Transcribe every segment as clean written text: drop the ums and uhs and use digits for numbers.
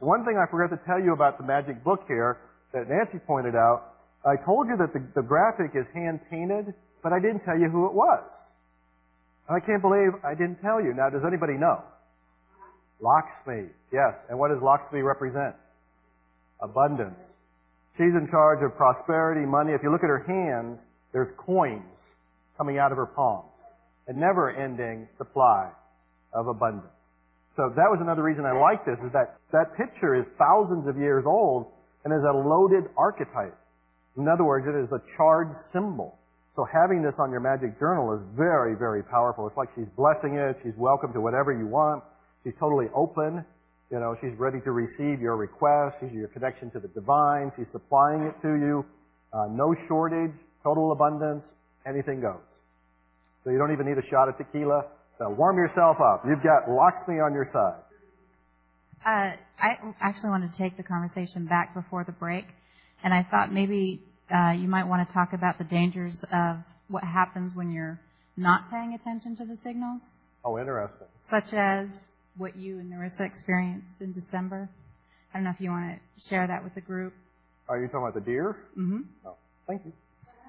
One thing I forgot to tell you about the magic book here that Nancy pointed out, I told you that the graphic is hand-painted, but I didn't tell you who it was. And I can't believe I didn't tell you. Now, does anybody know? Lakshmi, yes. And what does Lakshmi represent? Abundance. She's in charge of prosperity, money. If you look at her hands, there's coins coming out of her palms. A never-ending supply of abundance. So that was another reason I like this, is that that picture is thousands of years old and is a loaded archetype. In other words, it is a charged symbol. So having this on your magic journal is very, very powerful. It's like she's blessing it. She's welcome to whatever you want. She's totally open. You know, she's ready to receive your request. She's your connection to the divine. She's supplying it to you. No shortage, total abundance, anything goes. So you don't even need a shot of tequila. So warm yourself up. You've got Lakshmi on your side. I actually wanted to take the conversation back before the break, and I thought maybe you might want to talk about the dangers of what happens when you're not paying attention to the signals. Oh, interesting. Such as what you and Narissa experienced in December. I don't know if you want to share that with the group. Are you talking about the deer? Mm-hmm. Oh, thank you.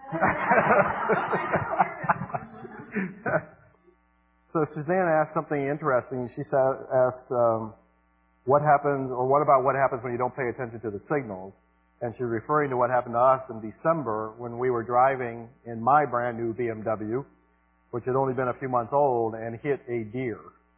So Suzanne asked something interesting. She asked, what happens when you don't pay attention to the signals? And she's referring to what happened to us in December when we were driving in my brand new BMW, which had only been a few months old, and hit a deer.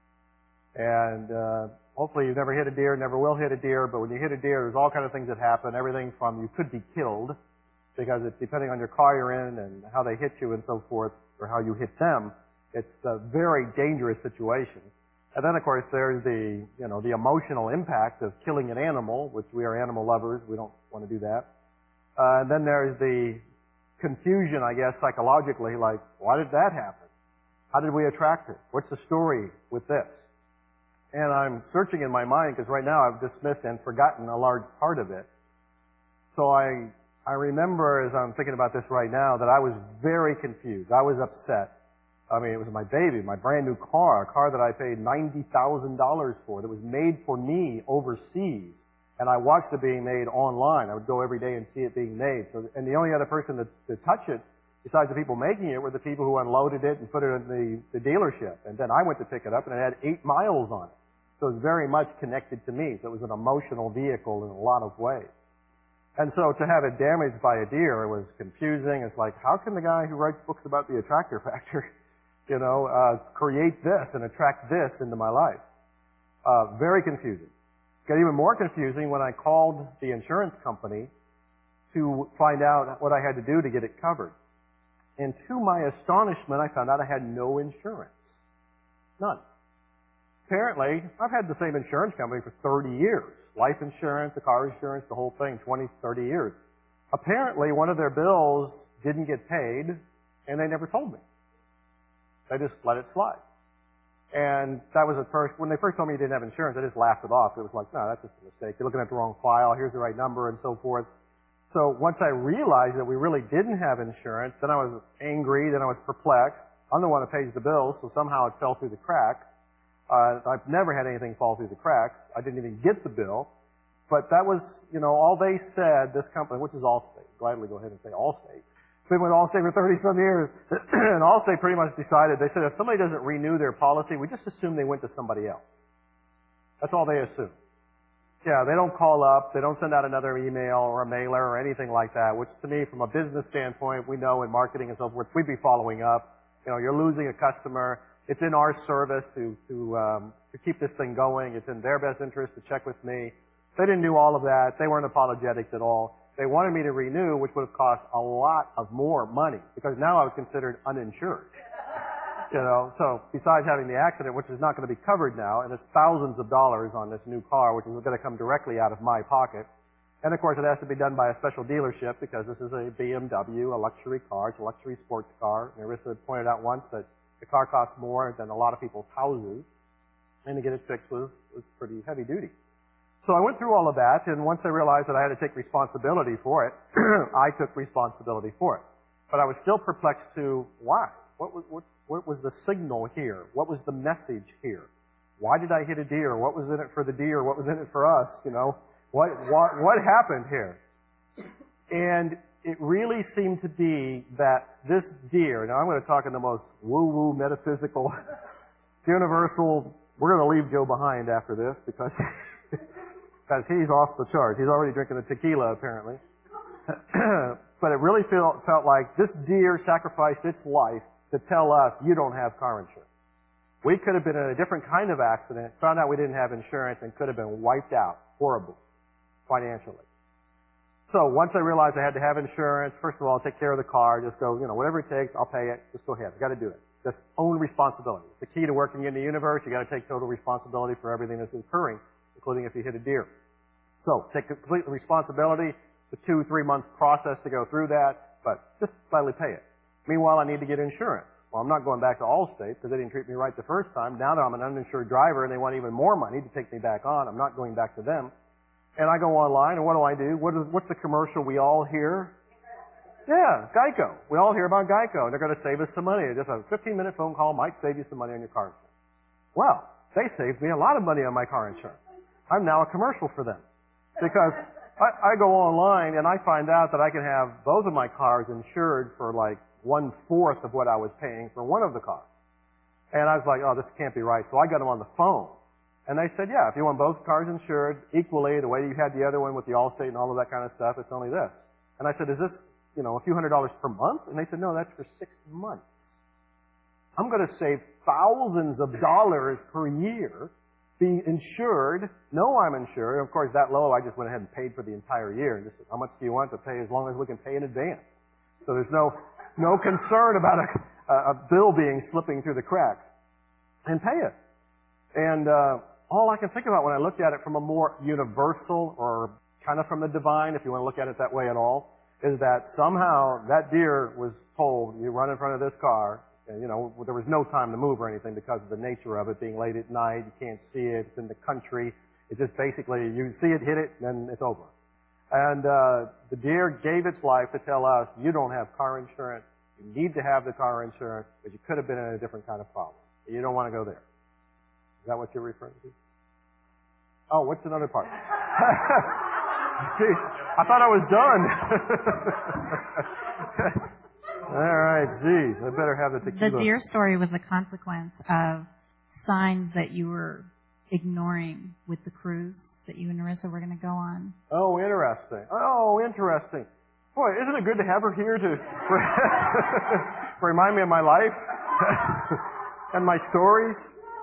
And hopefully you've never hit a deer, never will hit a deer, but when you hit a deer, there's all kinds of things that happen. Everything from you could be killed, because it's depending on your car you're in and how they hit you and so forth, or how you hit them. It's a very dangerous situation. And then, of course, there's the emotional impact of killing an animal, which we are animal lovers. We don't want to do that. And then there's the confusion, I guess, psychologically, like, why did that happen? How did we attract it? What's the story with this? And I'm searching in my mind, because right now I've dismissed and forgotten a large part of it. So I remember, as I'm thinking about this right now, that I was very confused. I was upset. I mean, it was my baby, my brand new car, a car that I paid $90,000 for, that was made for me overseas. And I watched it being made online. I would go every day and see it being made. And the only other person to touch it, besides the people making it, were the people who unloaded it and put it in the dealership. And then I went to pick it up, and it had 8 miles on it. So it was very much connected to me. So it was an emotional vehicle in a lot of ways. And so to have it damaged by a deer, it was confusing. It's like, how can the guy who writes books about the attractor factor, create this and attract this into my life? Very confusing. It got even more confusing when I called the insurance company to find out what I had to do to get it covered. And to my astonishment, I found out I had no insurance. None. Apparently, I've had the same insurance company for 30 years. Life insurance, the car insurance, the whole thing, 20, 30 years. Apparently, one of their bills didn't get paid, and they never told me. They just let it slide. And that was when they first told me you didn't have insurance, I just laughed it off. It was like, no, that's just a mistake. You're looking at the wrong file. Here's the right number, and so forth. So once I realized that we really didn't have insurance, then I was angry, then I was perplexed. I'm the one that pays the bills, so somehow it fell through the cracks. I've never had anything fall through the cracks. I didn't even get the bill. But that was, all they said, this company, which is Allstate. Gladly go ahead and say Allstate. Been with Allstate for 30-some years. And Allstate pretty much decided, they said if somebody doesn't renew their policy, we just assume they went to somebody else. That's all they assume. Yeah, they don't call up. They don't send out another email or a mailer or anything like that, which to me, from a business standpoint, we know in marketing and so forth, we'd be following up. You're losing a customer. It's in our service to keep this thing going. It's in their best interest to check with me. They didn't do all of that. They weren't apologetics at all. They wanted me to renew, which would have cost a lot of more money, because now I was considered uninsured. So besides having the accident, which is not going to be covered now, and it's thousands of dollars on this new car, which is going to come directly out of my pocket. And of course, it has to be done by a special dealership, because this is a BMW, a luxury car. It's a luxury sports car. Narissa pointed out once that the car costs more than a lot of people's houses, and to get it fixed was pretty heavy duty. So I went through all of that, and once I realized that I had to take responsibility for it, I took responsibility for it. But I was still perplexed to why. What was the signal here? What was the message here? Why did I hit a deer? What was in it for the deer? What was in it for us? What happened here? And it really seemed to be that this deer, now I'm going to talk in the most woo-woo, metaphysical, universal, we're going to leave Joe behind after this because he's off the chart. He's already drinking the tequila, apparently. But it really felt like this deer sacrificed its life to tell us, you don't have car insurance. We could have been in a different kind of accident, found out we didn't have insurance, and could have been wiped out horribly financially. So once I realized I had to have insurance, first of all, take care of the car, just go, whatever it takes, I'll pay it, just go ahead. I've got to do it. Just own responsibility. It's the key to working in the universe. You've got to take total responsibility for everything that's occurring, including if you hit a deer. So take complete responsibility. It's a 2-3 month process to go through that, but just gladly pay it. Meanwhile, I need to get insurance. Well, I'm not going back to Allstate because they didn't treat me right the first time. Now that I'm an uninsured driver and they want even more money to take me back on, I'm not going back to them. And I go online, and what do? What's the commercial we all hear? Yeah, Geico. We all hear about Geico, and they're going to save us some money. Just a 15-minute phone call might save you some money on your car insurance. Well, they saved me a lot of money on my car insurance. I'm now a commercial for them because I go online and I find out that I can have both of my cars insured for like 1/4 of what I was paying for one of the cars. And I was like, oh, this can't be right. So I got them on the phone. And they said, yeah, if you want both cars insured equally, the way you had the other one with the Allstate and all of that kind of stuff, it's only this. And I said, is this, a few $100s per month? And they said, no, that's for 6 months. I'm going to save thousands of dollars per year, be insured, know I'm insured. Of course, that low, I just went ahead and paid for the entire year. And just said, how much do you want to pay as long as we can pay in advance? So there's no concern about a bill slipping through the cracks. And pay it. And all I can think about when I looked at it from a more universal or kind of from the divine, if you want to look at it that way at all, is that somehow that deer was told, you run in front of this car, and, there was no time to move or anything because of the nature of it being late at night. You can't see it. It's in the country. It just basically, you see it, hit it, and then it's over. And the deer gave its life to tell us, you don't have car insurance. You need to have the car insurance, but you could have been in a different kind of problem. You don't want to go there. Is that what you're referring to? Oh, what's another part? Gee, I thought I was done. All right, geez, I better have the tequila. The deer story was a consequence of signs that you were ignoring with the cruise that you and Narissa were going to go on. Oh, interesting. Boy, isn't it good to have her here to remind me of my life and my stories?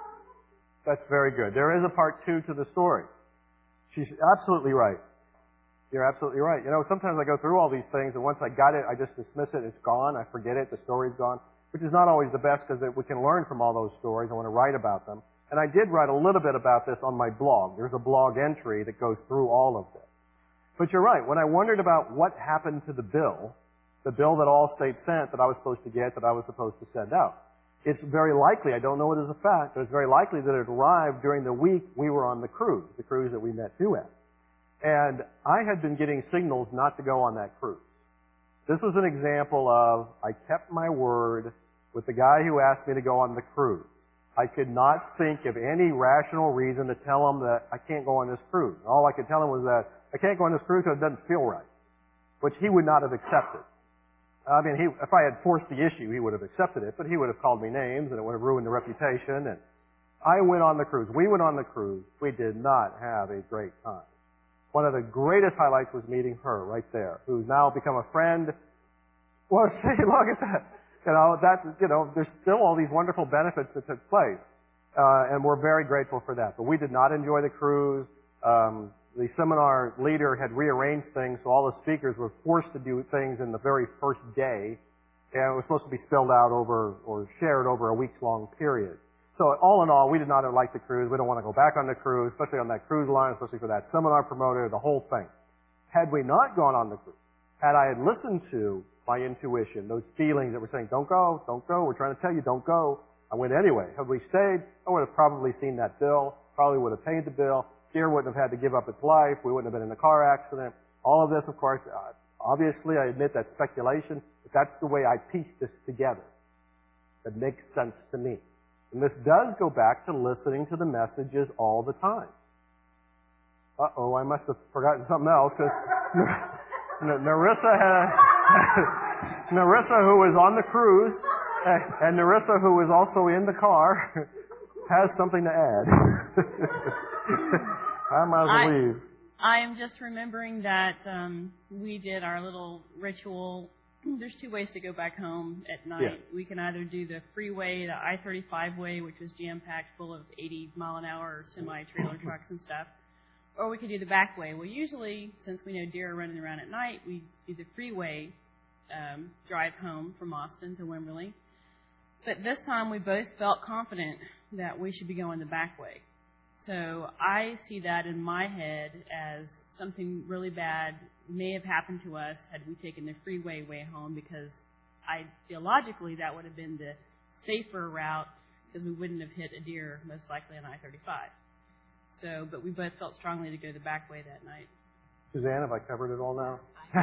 That's very good. There is a part 2 to the story. She's absolutely right. You're absolutely right. Sometimes I go through all these things, and once I got it, I just dismiss it. It's gone. I forget it. The story's gone, which is not always the best because we can learn from all those stories. I want to write about them. And I did write a little bit about this on my blog. There's a blog entry that goes through all of this. But you're right. When I wondered about what happened to the bill that Allstate sent that I was supposed to get, that I was supposed to send out, it's very likely, I don't know it as a fact, but it's very likely that it arrived during the week we were on the cruise that we met you at. And I had been getting signals not to go on that cruise. This was an example of, I kept my word with the guy who asked me to go on the cruise. I could not think of any rational reason to tell him that I can't go on this cruise. All I could tell him was that I can't go on this cruise because it doesn't feel right, which he would not have accepted. I mean, if I had forced the issue, he would have accepted it, but he would have called me names and it would have ruined the reputation. And I went on the cruise. We went on the cruise. We did not have a great time. One of the greatest highlights was meeting her right there, who's now become a friend. Well, see, look at that. There's still all these wonderful benefits that took place. And we're very grateful for that. But we did not enjoy the cruise. The seminar leader had rearranged things, so all the speakers were forced to do things in the very first day. And it was supposed to be spilled out or shared over a week-long period. So all in all, we did not like the cruise. We don't want to go back on the cruise, especially on that cruise line, especially for that seminar promoter, the whole thing. Had we not gone on the cruise, had I had listened to my intuition, those feelings that were saying, don't go, we're trying to tell you, don't go, I went anyway. Had we stayed, I would have probably seen that bill, probably would have paid the bill. Deer wouldn't have had to give up its life. We wouldn't have been in a car accident. All of this, of course, obviously, I admit that's speculation, but that's the way I pieced this together. That makes sense to me. And this does go back to listening to the messages all the time. Uh-oh, I must have forgotten something else, because Narissa, who was on the cruise, and Narissa, who was also in the car, has something to add. I might as well leave. I am just remembering that we did our little ritual. There's two ways to go back home at night. Yeah. We can either do the freeway, the I-35 way, which was jam-packed full of 80-mile-an-hour semi-trailer trucks and stuff, or we could do the back way. Well, usually, since we know deer are running around at night, we do the freeway drive home from Austin to Wimberley. But this time, we both felt confident that we should be going the back way. So I see that in my head as something really bad may have happened to us had we taken the freeway way home, because ideologically that would have been the safer route, because we wouldn't have hit a deer most likely on I-35. So, but we both felt strongly to go the back way that night. Suzanne, have I covered it all now?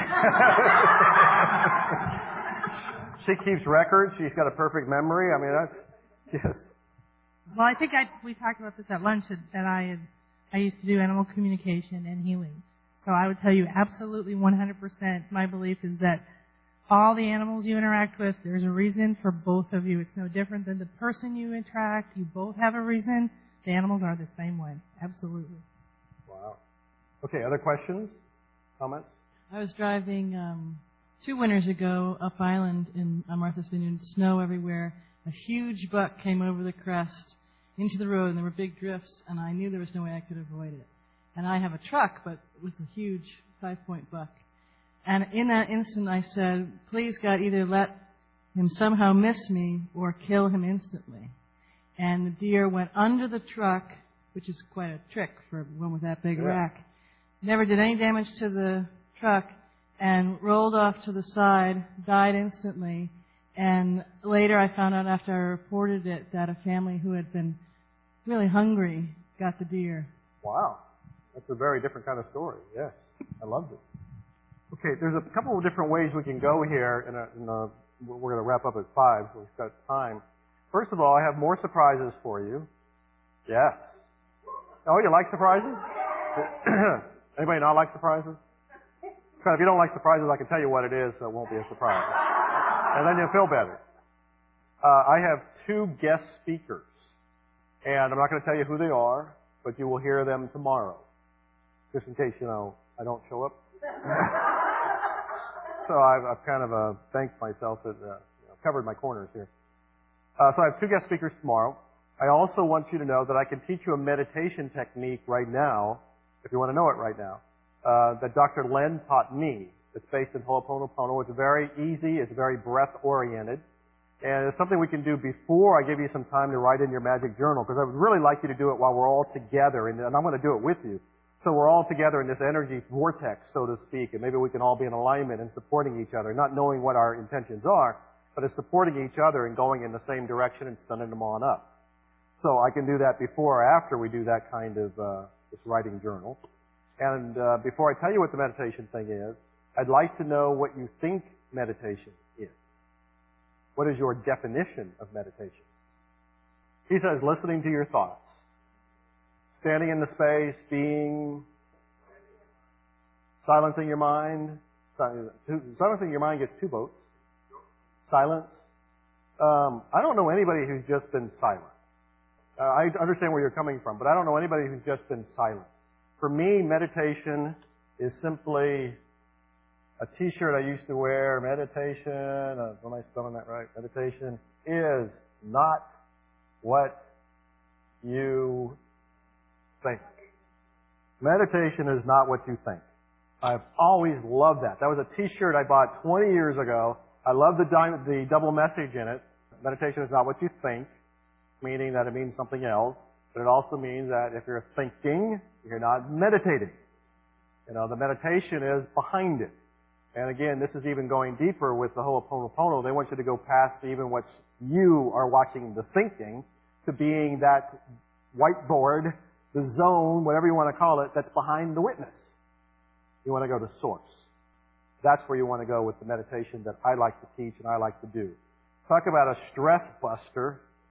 She keeps records. She's got a perfect memory. I mean, that's, yes. Well, I think we talked about this at lunch, that I used to do animal communication and healing. So I would tell you absolutely 100% my belief is that all the animals you interact with, there's a reason for both of you. It's no different than the person you interact. You both have a reason. The animals are the same way. Absolutely. Wow. Okay, other questions? Comments? I was driving 2 winters ago up island on Martha's Vineyard, snow everywhere. A huge buck came over the crest into the road, and there were big drifts, and I knew there was no way I could avoid it. And I have a truck, but it was a huge 5-point buck. And in that instant, I said, please, God, either let him somehow miss me or kill him instantly. And the deer went under the truck, which is quite a trick for one with that big rack. Never did any damage to the truck, and rolled off to the side, died instantly. And later I found out after I reported it that a family who had been really hungry got the deer. Wow. That's a very different kind of story. Yes. I loved it. Okay, there's a couple of different ways we can go here. We're going to wrap up at 5, so we've got time. First of all, I have more surprises for you. Yes. Oh, you like surprises? Anybody not like surprises? Because if you don't like surprises, I can tell you what it is, so it won't be a surprise. And then you'll feel better. I have 2 guest speakers. And I'm not going to tell you who they are, but you will hear them tomorrow. Just in case, I don't show up. So I've kind of thanked myself that covered my corners here. So I have 2 guest speakers tomorrow. I also want you to know that I can teach you a meditation technique right now, if you want to know it right now, that Dr. Len taught me. It's based in Ho'oponopono. It's very easy. It's very breath-oriented. And it's something we can do before I give you some time to write in your magic journal, because I would really like you to do it while we're all together, and I'm going to do it with you. So we're all together in this energy vortex, so to speak, and maybe we can all be in alignment and supporting each other, not knowing what our intentions are, but it's supporting each other and going in the same direction and sending them on up. So I can do that before or after we do that kind of this writing journal. And before I tell you what the meditation thing is, I'd like to know what you think meditation is. What is your definition of meditation? He says listening to your thoughts. Standing in the space, being, silencing your mind. Silencing your mind gets 2 votes. Silence. I don't know anybody who's just been silent. I understand where you're coming from, but I don't know anybody who's just been silent. For me, meditation is simply a T-shirt I used to wear. Meditation, am I spelling that right? Meditation is not what you think. Meditation is not what you think. I've always loved that. That was a T-shirt I bought 20 years ago. I love the double message in it. Meditation is not what you think, meaning that it means something else. But it also means that if you're thinking, you're not meditating. The meditation is behind it. And again, this is even going deeper with the Ho'oponopono. They want you to go past even what you are watching the thinking to being that whiteboard, the zone, whatever you want to call it, that's behind the witness. You want to go to source. That's where you want to go with the meditation that I like to teach and I like to do. Talk about a stress buster.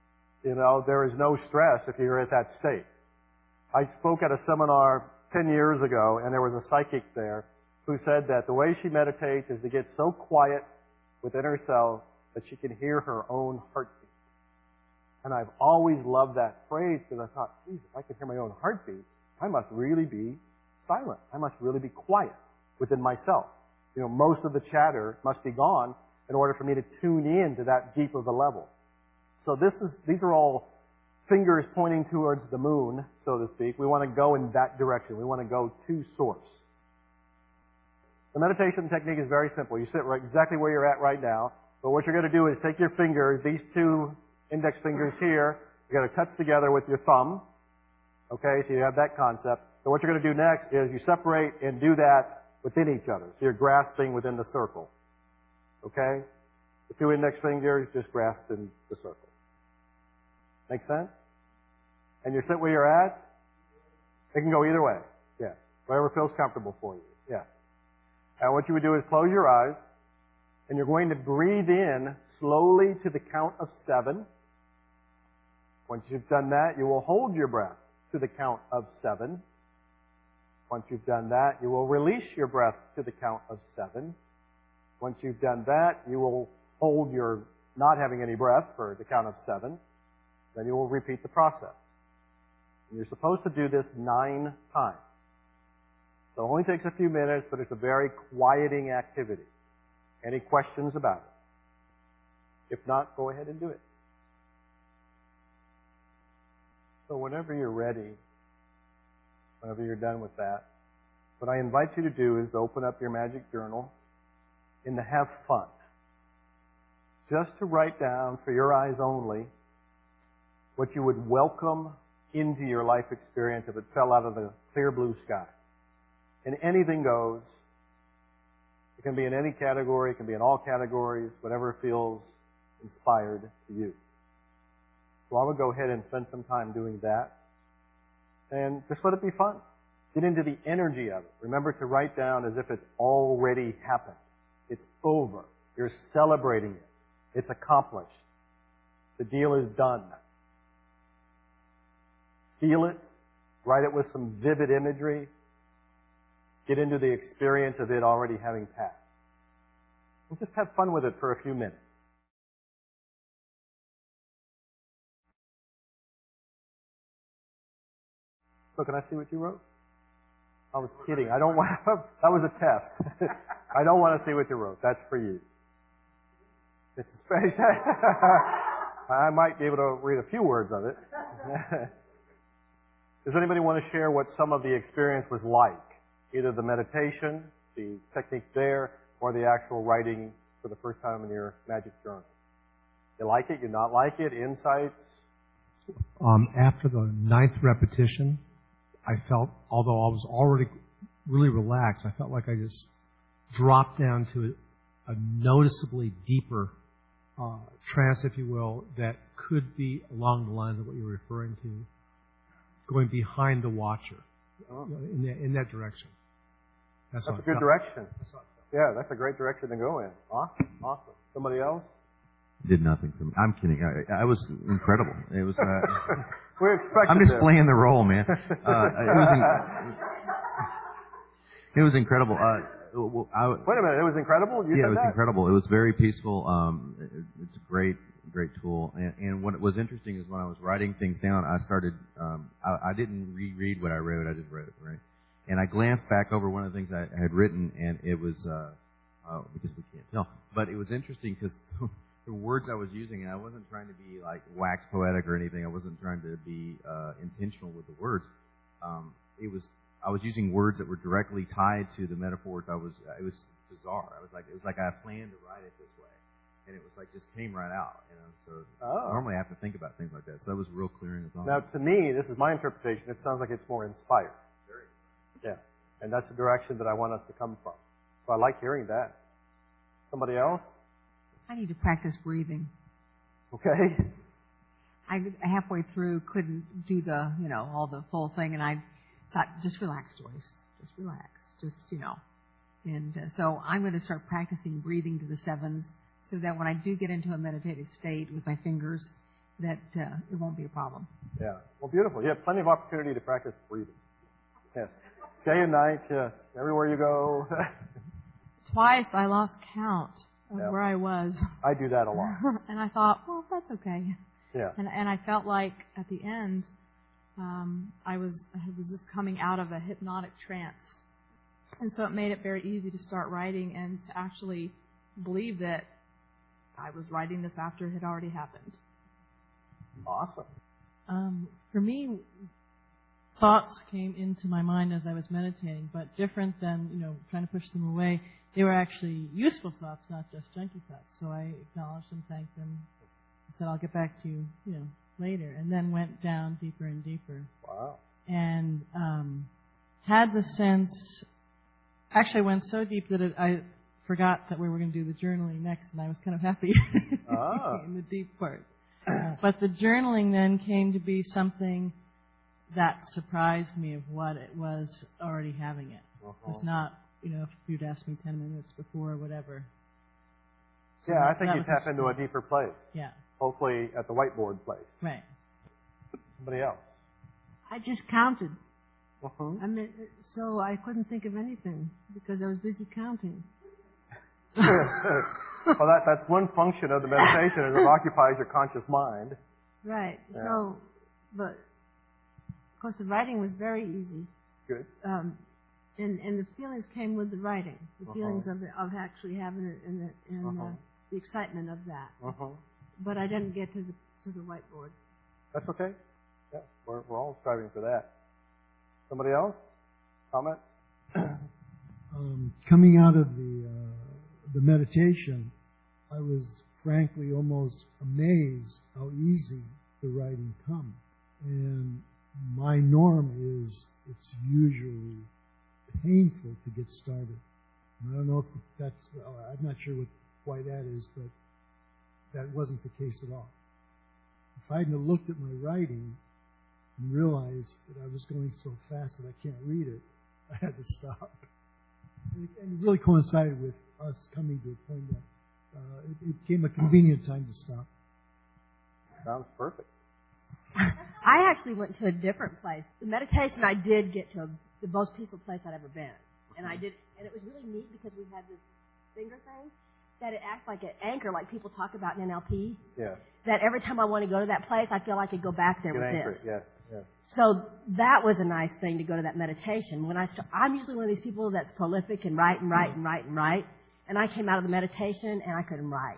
There is no stress if you're at that state. I spoke at a seminar 10 years ago, and there was a psychic there who said that the way she meditates is to get so quiet within herself that she can hear her own heartbeat. And I've always loved that phrase because I thought, geez, if I can hear my own heartbeat, I must really be silent. I must really be quiet within myself. Most of the chatter must be gone in order for me to tune in to that deep of a level. So these are all fingers pointing towards the moon, so to speak. We want to go in that direction. We want to go to source. The meditation technique is very simple. You sit right exactly where you're at right now, but what you're going to do is take your fingers, these two index fingers here, you're going to touch together with your thumb. Okay, so you have that concept. So what you're going to do next is you separate and do that within each other. So you're grasping within the circle. Okay? The two index fingers just grasp in the circle. Make sense? And you sit where you're at. It can go either way. Yeah. Whatever feels comfortable for you. Yeah. And what you would do is close your eyes, and you're going to breathe in slowly to the count of 7. Once you've done that, you will hold your breath to the count of 7. Once you've done that, you will release your breath to the count of 7. Once you've done that, you will hold your not having any breath for the count of 7. Then you will repeat the process. And you're supposed to do this 9 times. So it only takes a few minutes, but it's a very quieting activity. Any questions about it? If not, go ahead and do it. So whenever you're ready, whenever you're done with that, what I invite you to do is to open up your magic journal and to have fun. Just to write down, for your eyes only, what you would welcome into your life experience if it fell out of the clear blue sky. And anything goes. It can be in any category. It can be in all categories, whatever feels inspired to you. So I would go ahead and spend some time doing that. And just let it be fun. Get into the energy of it. Remember to write down as if it's already happened. It's over. You're celebrating it. It's accomplished. The deal is done. Feel it. Write it with some vivid imagery. Get into the experience of it already having passed. And just have fun with it for a few minutes. So can I see what you wrote? I was kidding. I don't want that was a test. I don't want to see what you wrote. That's for you. It's a space. I might be able to read a few words of it. Does anybody want to share what some of the experience was like? Either the meditation, the technique there, or the actual writing for the first time in your magic journal. You like it? You not like it? Insights? After the 9th repetition, I felt, although I was already really relaxed, I felt like I just dropped down to a noticeably deeper trance, if you will, that could be along the lines of what you're referring to, going behind the watcher, in that direction. That's a good direction. Yeah, that's a great direction to go in. Awesome. Somebody else? Did nothing for me. I'm kidding. I was incredible. It was. We expected I'm just this. playing the role, man. It was incredible. Wait a minute. It was incredible? You yeah, said it was that? incredible. It was very peaceful. It's a great tool. And what was interesting is when I was writing things down, I started. I didn't reread what I wrote. I just wrote it, right? And I glanced back over one of the things I had written, and it was because we can't tell. But it was interesting because the words I was using, and I wasn't trying to be like wax poetic or anything. I wasn't trying to be intentional with the words. I was using words that were directly tied to the metaphors. It was bizarre. It was like I planned to write it this way, and it was like just came right out. So normally I have to think about things like that. So that was real clearing of thought. Now, to me, this is my interpretation. It sounds like it's more inspired. Yeah, and that's the direction that I want us to come from. So I like hearing that. Somebody else? I need to practice breathing. Okay. I halfway through couldn't do the, all the full thing, and I thought, just relax, Joyce. Just relax. And so I'm going to start practicing breathing to the 7s so that when I do get into a meditative state with my fingers, that it won't be a problem. Yeah. Well, beautiful. You have plenty of opportunity to practice breathing. Yes. Day and night, yes. Everywhere you go. Twice I lost count of Yeah. where I was. I do that a lot. And I thought, well, that's okay. Yeah. And I felt like at the end, I was just coming out of a hypnotic trance. And so it made it very easy to start writing and to actually believe that I was writing this after it had already happened. Awesome. For me, thoughts came into my mind as I was meditating, but different than, trying to push them away. They were actually useful thoughts, not just junky thoughts. So I acknowledged them, thanked them, and said, I'll get back to you, later. And then went down deeper and deeper. Wow. And had the sense, actually went so deep that I forgot that we were going to do the journaling next, and I was kind of happy in the deep part. But the journaling then came to be something that surprised me of what it was already having it. It was not, if you'd asked me 10 minutes before or whatever. So yeah, I think you tap into a deeper place. Yeah. Hopefully at the whiteboard place. Right. Somebody else. I just counted. Uh-huh. So I couldn't think of anything because I was busy counting. Well, that's one function of the meditation, is it occupies your conscious mind. Right. Yeah. So, but of course the writing was very easy. Good. And the feelings came with the writing. The feelings of actually having it and the excitement of that. But I didn't get to the whiteboard. That's okay. Yeah, we're all striving for that. Somebody else? Comment? Coming out of the meditation, I was frankly almost amazed how easy the writing comes. And my norm is it's usually painful to get started. And I don't know if that's, I'm not sure why that is, but that wasn't the case at all. If I hadn't looked at my writing and realized that I was going so fast that I can't read it, I had to stop. And it really coincided with us coming to a point that it became a convenient time to stop. Sounds perfect. I actually went to a different place. The meditation I did get to the most peaceful place I'd ever been. And it was really neat because we had this finger thing that it acts like an anchor, like people talk about in NLP. Yeah. That every time I want to go to that place, I feel like I could go back there with this. Yes, yes. So that was a nice thing to go to that meditation. When I'm usually one of these people that's prolific and write and write and write and write. And I came out of the meditation and I couldn't write.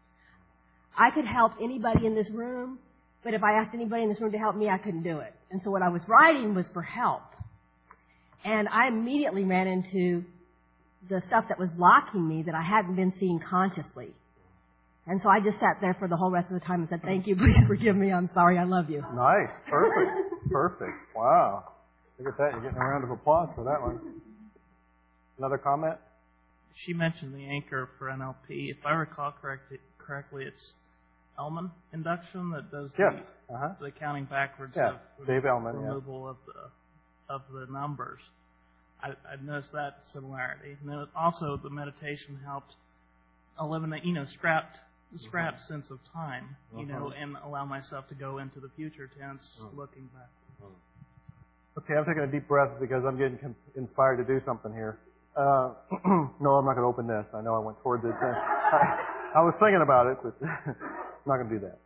I could help anybody in this room, but if I asked anybody in this room to help me, I couldn't do it. And so what I was writing was for help. And I immediately ran into the stuff that was blocking me that I hadn't been seeing consciously. And so I just sat there for the whole rest of the time and said, thank you, please forgive me, I'm sorry, I love you. Nice. Perfect. Perfect. Wow. Look at that. You're getting a round of applause for that one. Another comment? She mentioned the anchor for NLP. If I recall correctly, it's Ellman induction that does the counting backwards of Dave Ellman, removal of the numbers. I've noticed that similarity. And then also the meditation helped eliminate, scrap sense of time, and allow myself to go into the future tense, looking back. Okay, I'm taking a deep breath because I'm getting inspired to do something here. No, I'm not going to open this. I know I went towards it. I was thinking about it, but I'm not going to do that.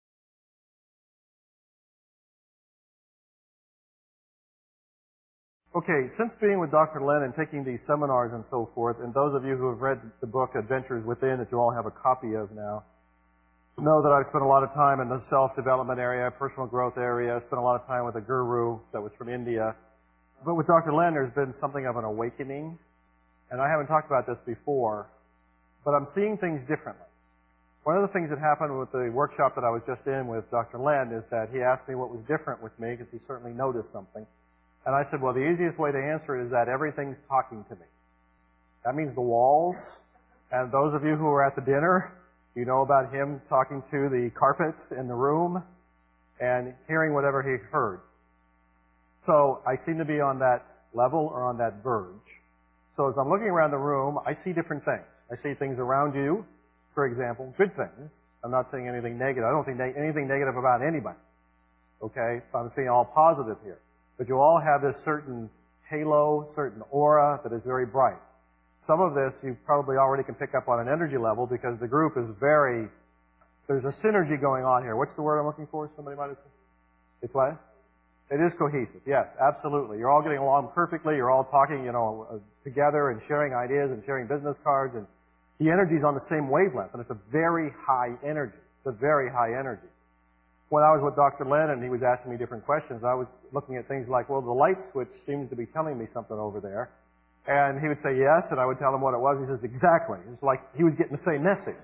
Okay, since being with Dr. Len and taking these seminars and so forth, and those of you who have read the book Adventures Within that you all have a copy of now, know that I've spent a lot of time in the self-development area, personal growth area. I spent a lot of time with a guru that was from India. But with Dr. Len, there's been something of an awakening. And I haven't talked about this before, but I'm seeing things differently. One of the things that happened with the workshop that I was just in with Dr. Len is that he asked me what was different with me, because he certainly noticed something. And I said, well, the easiest way to answer it is that everything's talking to me. That means the walls, and those of you who were at the dinner, you know about him talking to the carpets in the room and hearing whatever he heard. So I seem to be on that level or on that verge. So as I'm looking around the room, I see different things. I see things around you, for example, good things. I'm not saying anything negative. I don't think anything negative about anybody. Okay? So I'm saying all positive here. But you all have this certain halo, certain aura that is very bright. Some of this you probably already can pick up on an energy level because the group is there's a synergy going on here. What's the word I'm looking for? Somebody might have said. It's what? It is cohesive. Yes, absolutely. You're all getting along perfectly. You're all talking, together and sharing ideas and sharing business cards, and the energy's on the same wavelength, and it's a very high energy. It's a very high energy. When I was with Dr. Len and he was asking me different questions, I was looking at things like, well, the light switch seems to be telling me something over there. And he would say yes, and I would tell him what it was. He says, exactly. It's like he was getting the same message,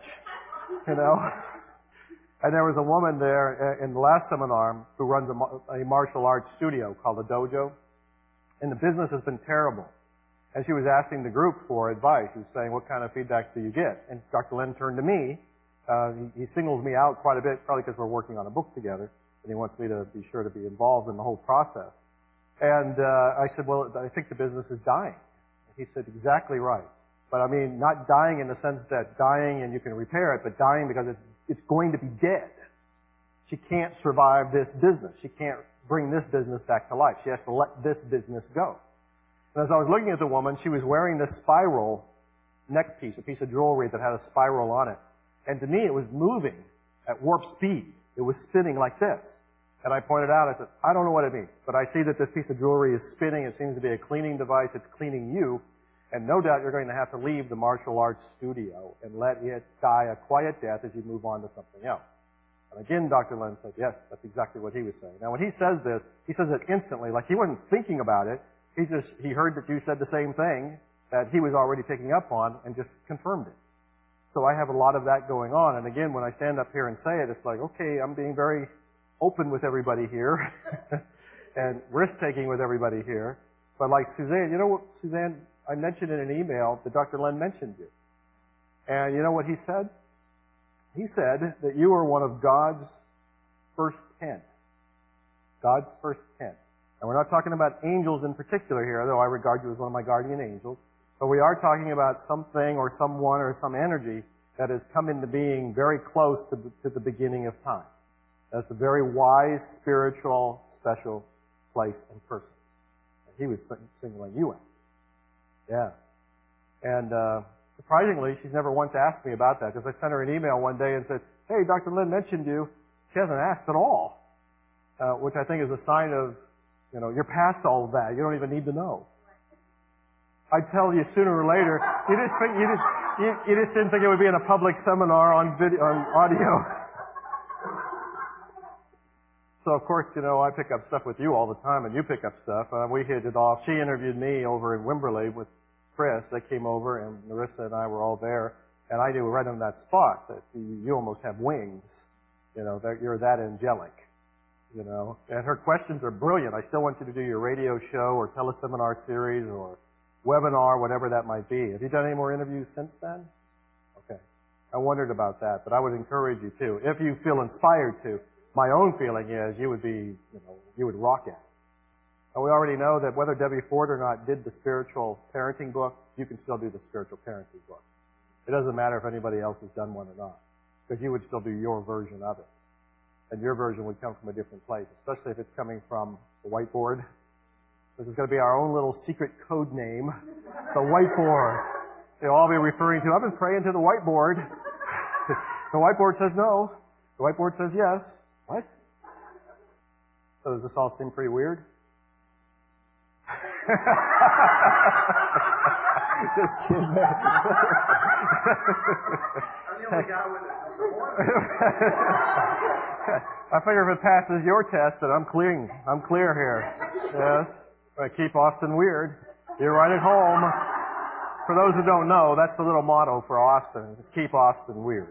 And there was a woman there in the last seminar who runs a martial arts studio called the Dojo. And the business has been terrible. And she was asking the group for advice. She was saying, what kind of feedback do you get? And Dr. Len turned to me. He singles me out quite a bit, probably because we're working on a book together. And he wants me to be sure to be involved in the whole process. And I said, well, I think the business is dying. He said, exactly right. But I mean, not dying in the sense that dying and you can repair it, but dying because it's going to be dead. She can't survive this business. She can't bring this business back to life. She has to let this business go. And as I was looking at the woman, she was wearing this spiral neck piece, a piece of jewelry that had a spiral on it. And to me, it was moving at warp speed. It was spinning like this. And I pointed out, I said, I don't know what it means, but I see that this piece of jewelry is spinning. It seems to be a cleaning device. It's cleaning you. And no doubt you're going to have to leave the martial arts studio and let it die a quiet death as you move on to something else. And again, Dr. Len said, yes, that's exactly what he was saying. Now, when he says this, he says it instantly, like he wasn't thinking about it. He heard that you said the same thing that he was already picking up on and just confirmed it. So I have a lot of that going on. And again, when I stand up here and say it, it's like, okay, I'm being very open with everybody here and risk-taking with everybody here. But like Suzanne, you know what, Suzanne, I mentioned in an email that Dr. Len mentioned you. And you know what he said? He said that you are one of God's first 10. God's first 10. And we're not talking about angels in particular here, though I regard you as one of my guardian angels. But we are talking about something or someone or some energy that has come into being very close to the beginning of time. That's a very wise, spiritual, special place and person. And he was singling you out. Yeah. And surprisingly, she's never once asked me about that, because I sent her an email one day and said, hey, Dr. Lynn mentioned you. She hasn't asked at all, which I think is a sign of, you're past all of that. You don't even need to know. I'd tell you sooner or later. You just didn't think it would be in a public seminar on audio. So, of course, I pick up stuff with you all the time, and you pick up stuff. We hit it off. She interviewed me over in Wimberley with Chris. They came over, and Narissa and I were all there. And I knew right on that spot that you almost have wings. That you're that angelic. And her questions are brilliant. I still want you to do your radio show or teleseminar series or webinar, whatever that might be. Have you done any more interviews since then? Okay. I wondered about that, but I would encourage you to. If you feel inspired to, my own feeling is you would be, you would rock it. And we already know that whether Debbie Ford or not did the spiritual parenting book, you can still do the spiritual parenting book. It doesn't matter if anybody else has done one or not, because you would still do your version of it. And your version would come from a different place, especially if it's coming from the whiteboard. This is going to be our own little secret code name, the whiteboard. They'll all be referring to, I've been praying to the whiteboard. The whiteboard says no. The whiteboard says yes. What? So does this all seem pretty weird? Just kidding. I'm the only guy with it. I figure if it passes your test, that I'm clear here. Yes. I keep Austin weird. You're right at home. For those who don't know, that's the little motto for Austin. Just keep Austin weird.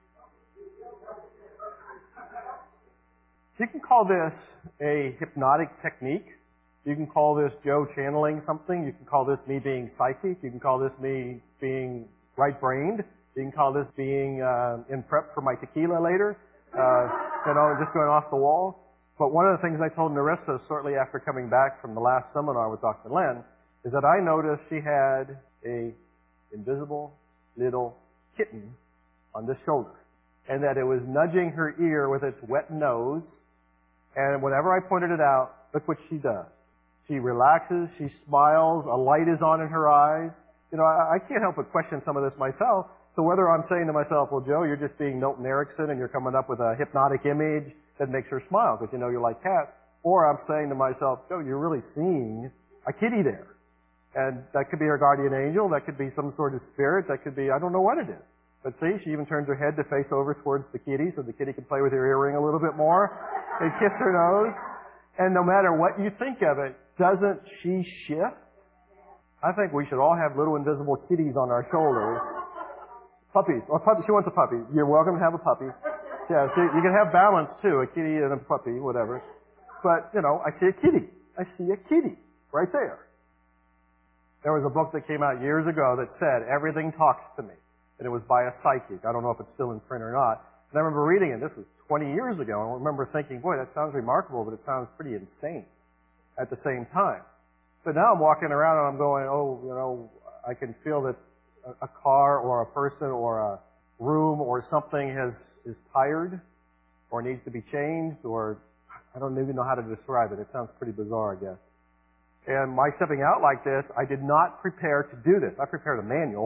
You can call this a hypnotic technique. You can call this Joe channeling something. You can call this me being psychic. You can call this me being right-brained. You can call this being in prep for my tequila later. Just going off the wall. But one of the things I told Narissa shortly after coming back from the last seminar with Dr. Len is that I noticed she had a invisible little kitten on this shoulder. and that it was nudging her ear with its wet nose. And whenever I pointed it out, look what she does. She relaxes, she smiles, a light is on in her eyes. You know, I can't help but question some of this myself. So whether I'm saying to myself, well, Joe, you're just being Milton Erickson and you're coming up with a hypnotic image that makes her smile because you know you like cats, or I'm saying to myself, Joe, you're really seeing a kitty there. And that could be her guardian angel, that could be some sort of spirit, that could be, I don't know what it is. But see, she even turns her head to face over towards the kitty so the kitty can play with her earring a little bit more and kiss her nose. And no matter what you think of it, doesn't she shift? I think we should all have little invisible kitties on our shoulders. Puppies. Or puppy. She wants a puppy. You're welcome to have a puppy. Yeah, see, you can have balance too, a kitty and a puppy, whatever. But, you know, I see a kitty. I see a kitty right there. There was a book that came out years ago that said, Everything Talks to Me. And it was by a psychic. I don't know if it's still in print or not. And I remember reading it. This was 20 years ago. And I remember thinking, boy, that sounds remarkable, but it sounds pretty insane at the same time. But now I'm walking around and I'm going, oh, you know, I can feel that a car or a person or a room or something is tired or needs to be changed, or I don't even know how to describe it. It sounds pretty bizarre, I guess. And my stepping out like this, I did not prepare to do this. I prepared a manual.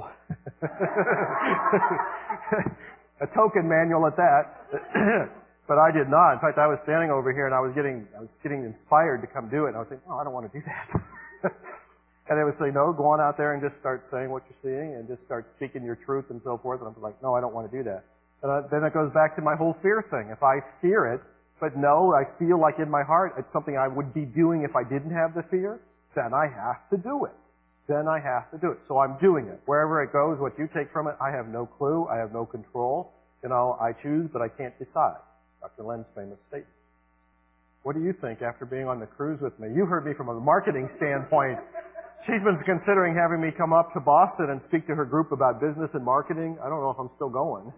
A token manual at that. But I did not. In fact, I was standing over here and I was getting inspired to come do it. And I was thinking, oh, I don't want to do that. And they would say, no, go on out there and just start saying what you're seeing and just start speaking your truth and so forth. And I'm like, no, I don't want to do that. And then it goes back to my whole fear thing. If I fear it, but no, I feel like in my heart it's something I would be doing if I didn't have the fear, then I have to do it. Then I have to do it. So I'm doing it. Wherever it goes, what you take from it, I have no clue. I have no control. You know, I choose, but I can't decide. Dr. Len's famous statement. What do you think after being on the cruise with me? You heard me from a marketing standpoint. She's been considering having me come up to Boston and speak to her group about business and marketing. I don't know if I'm still going.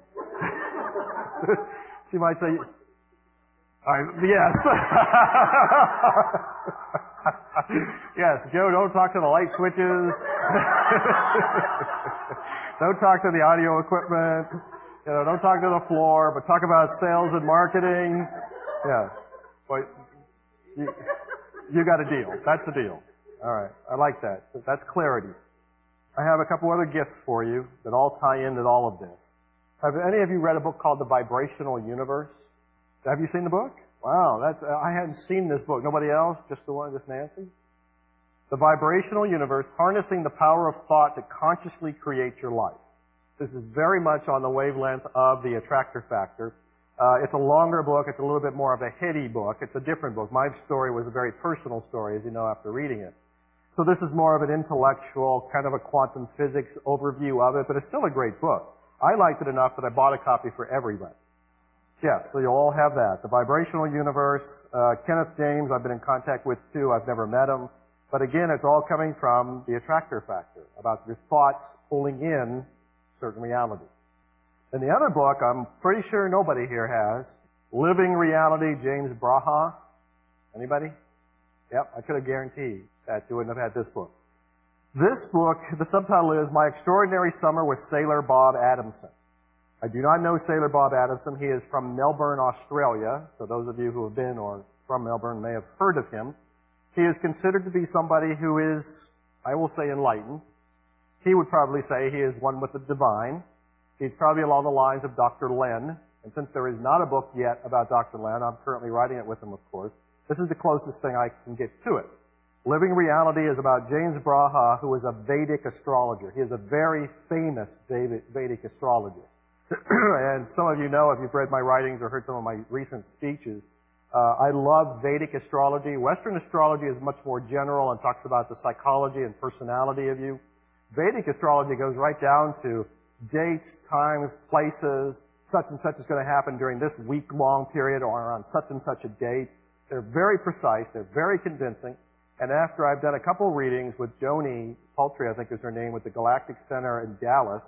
She might say, yes. Yes, Joe, don't talk to the light switches. Don't talk to the audio equipment. You know, don't talk to the floor, but talk about sales and marketing. Yeah. But you got a deal. That's the deal. All right. I like that. That's clarity. I have a couple other gifts for you that all tie into all of this. Have any of you read a book called The Vibrational Universe? Have you seen the book? Wow, I hadn't seen this book. Nobody else? Just the one, just Nancy? The Vibrational Universe, Harnessing the Power of Thought to Consciously Create Your Life. This is very much on the wavelength of the Attractor Factor. It's a longer book. It's a little bit more of a heady book. It's a different book. My story was a very personal story, as you know, after reading it. So this is more of an intellectual, kind of a quantum physics overview of it, but it's still a great book. I liked it enough that I bought a copy for everybody. Yes, so you'll all have that. The Vibrational Universe, Kenneth James, I've been in contact with too. I've never met him. But again, it's all coming from the Attractor Factor, about your thoughts pulling in certain realities. And the other book, I'm pretty sure nobody here has, Living Reality, James Braha. Anybody? Yep, I could have guaranteed that you wouldn't have had this book. This book, the subtitle is My Extraordinary Summer with Sailor Bob Adamson. I do not know Sailor Bob Adamson. He is from Melbourne, Australia. So those of you who have been or from Melbourne may have heard of him. He is considered to be somebody who is, I will say, enlightened. He would probably say he is one with the divine. He's probably along the lines of Dr. Len. And since there is not a book yet about Dr. Len, I'm currently writing it with him, of course. This is the closest thing I can get to it. Living Reality is about James Braha, who is a Vedic astrologer. He is a very famous Vedic astrologer. And some of you know, if you've read my writings or heard some of my recent speeches, I love Vedic astrology. Western astrology is much more general and talks about the psychology and personality of you. Vedic astrology goes right down to dates, times, places, such and such is going to happen during this week-long period or on such and such a date. They're very precise. They're very convincing. And after I've done a couple readings with Joni Poultry, I think is her name, with the Galactic Center in Dallas,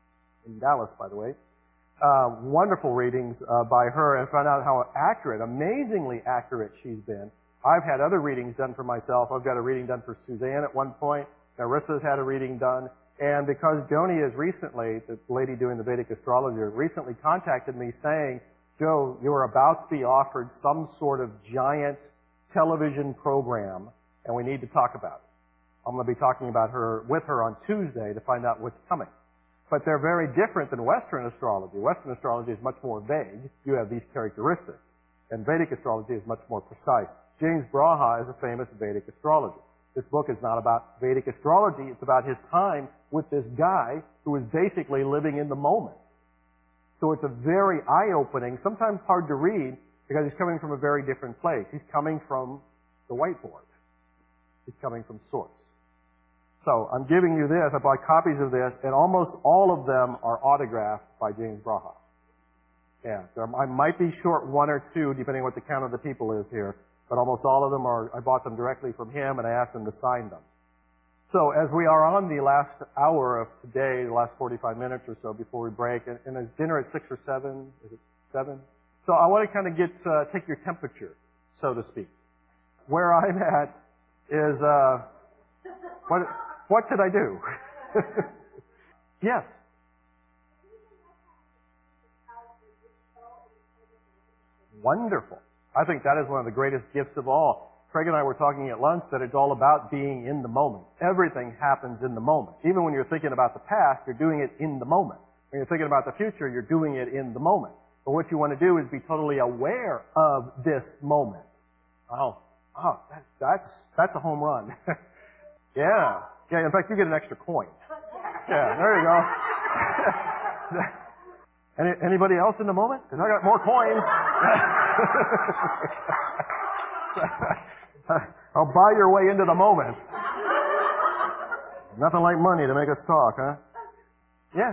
by the way, wonderful readings by her, and found out how accurate, amazingly accurate she's been. I've had other readings done for myself. I've got a reading done for Suzanne at one point. Marissa's had a reading done. And because Joni is recently, the lady doing the Vedic astrology, recently contacted me saying, Joe, you're about to be offered some sort of giant television program, and we need to talk about it. I'm going to be talking with her on Tuesday to find out what's coming. But they're very different than Western astrology. Western astrology is much more vague. You have these characteristics. And Vedic astrology is much more precise. James Braha is a famous Vedic astrologer. This book is not about Vedic astrology. It's about his time with this guy who is basically living in the moment. So it's a very eye-opening, sometimes hard to read, because he's coming from a very different place. He's coming from the whiteboard. He's coming from source. So I'm giving you this. I bought copies of this, and almost all of them are autographed by James Braha. Yeah, I might be short one or two, depending on what the count of the people is here, but almost all of them are, I bought them directly from him, and I asked him to sign them. So as we are on the last hour of today, the last 45 minutes or so before we break, and is dinner at 6 or 7? Is it 7? So I want to kind of take your temperature, so to speak. Where I'm at is, what should I do? Yes. Wonderful. I think that is one of the greatest gifts of all. Craig and I were talking at lunch that it's all about being in the moment. Everything happens in the moment. Even when you're thinking about the past, you're doing it in the moment. When you're thinking about the future, you're doing it in the moment. But what you want to do is be totally aware of this moment. That's a home run. Yeah. Yeah, in fact, you get an extra coin. Yeah, there you go. Anybody else in the moment? Because I got more coins. I'll buy your way into the moment. Nothing like money to make us talk, huh? Yeah.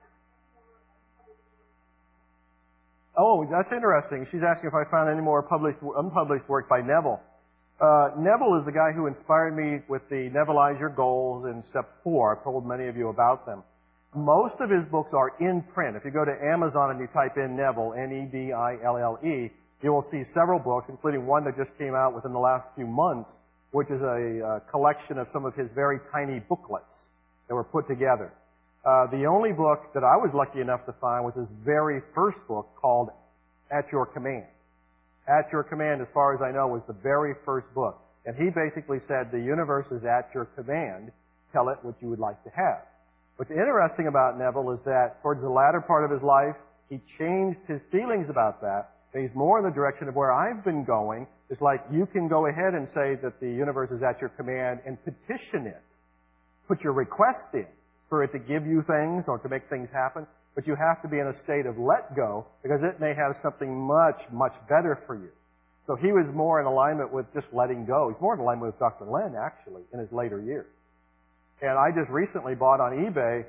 Oh, that's interesting. She's asking if I found any more unpublished work by Neville. Neville is the guy who inspired me with the Nevellize Your Goals in Step 4. I've told many of you about them. Most of his books are in print. If you go to Amazon and you type in Neville, N-E-V-I-L-L-E, you will see several books, including one that just came out within the last few months, which is a collection of some of his very tiny booklets that were put together. The only book that I was lucky enough to find was his very first book called At Your Command. At Your Command, as far as I know, was the very first book. And he basically said, the universe is at your command. Tell it what you would like to have. What's interesting about Neville is that towards the latter part of his life, he changed his feelings about that. And he's more in the direction of where I've been going. It's like you can go ahead and say that the universe is at your command and petition it. Put your request in for it to give you things or to make things happen. But you have to be in a state of let go because it may have something much, much better for you. So he was more in alignment with just letting go. He's more in alignment with Dr. Len, actually, in his later years. And I just recently bought on eBay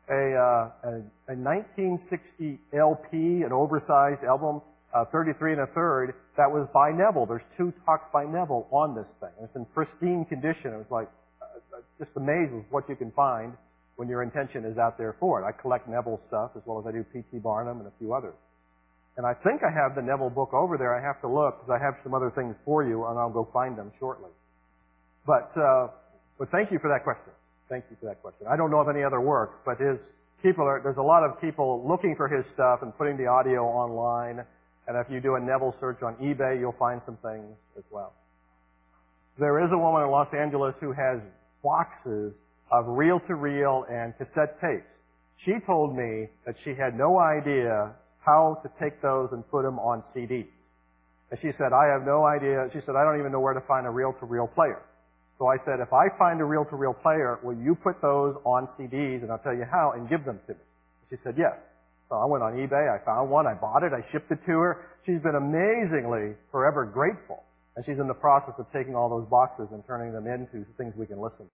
a 1960 LP, an oversized album, 33 1/3, that was by Neville. There's 2 talks by Neville on this thing. It's in pristine condition. It was like, just amazed with what you can find when your intention is out there for it. I collect Neville stuff as well as I do P.T. Barnum and a few others. And I think I have the Neville book over there. I have to look because I have some other things for you and I'll go find them shortly. But thank you for that question. Thank you for that question. I don't know of any other works, but there's a lot of people looking for his stuff and putting the audio online. And if you do a Neville search on eBay, you'll find some things as well. There is a woman in Los Angeles who has boxes of reel-to-reel and cassette tapes. She told me that she had no idea how to take those and put them on CDs. And she said, I have no idea. She said, I don't even know where to find a reel-to-reel player. So I said, if I find a reel-to-reel player, will you put those on CDs, and I'll tell you how, and give them to me? She said, yes. So I went on eBay, I found one, I bought it, I shipped it to her. She's been amazingly forever grateful. And she's in the process of taking all those boxes and turning them into things we can listen to.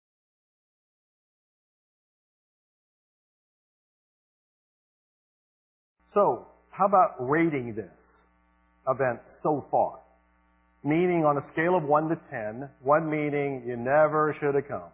So, how about rating this event so far? Meaning on a scale of 1 to 10, 1 meaning you never should have come.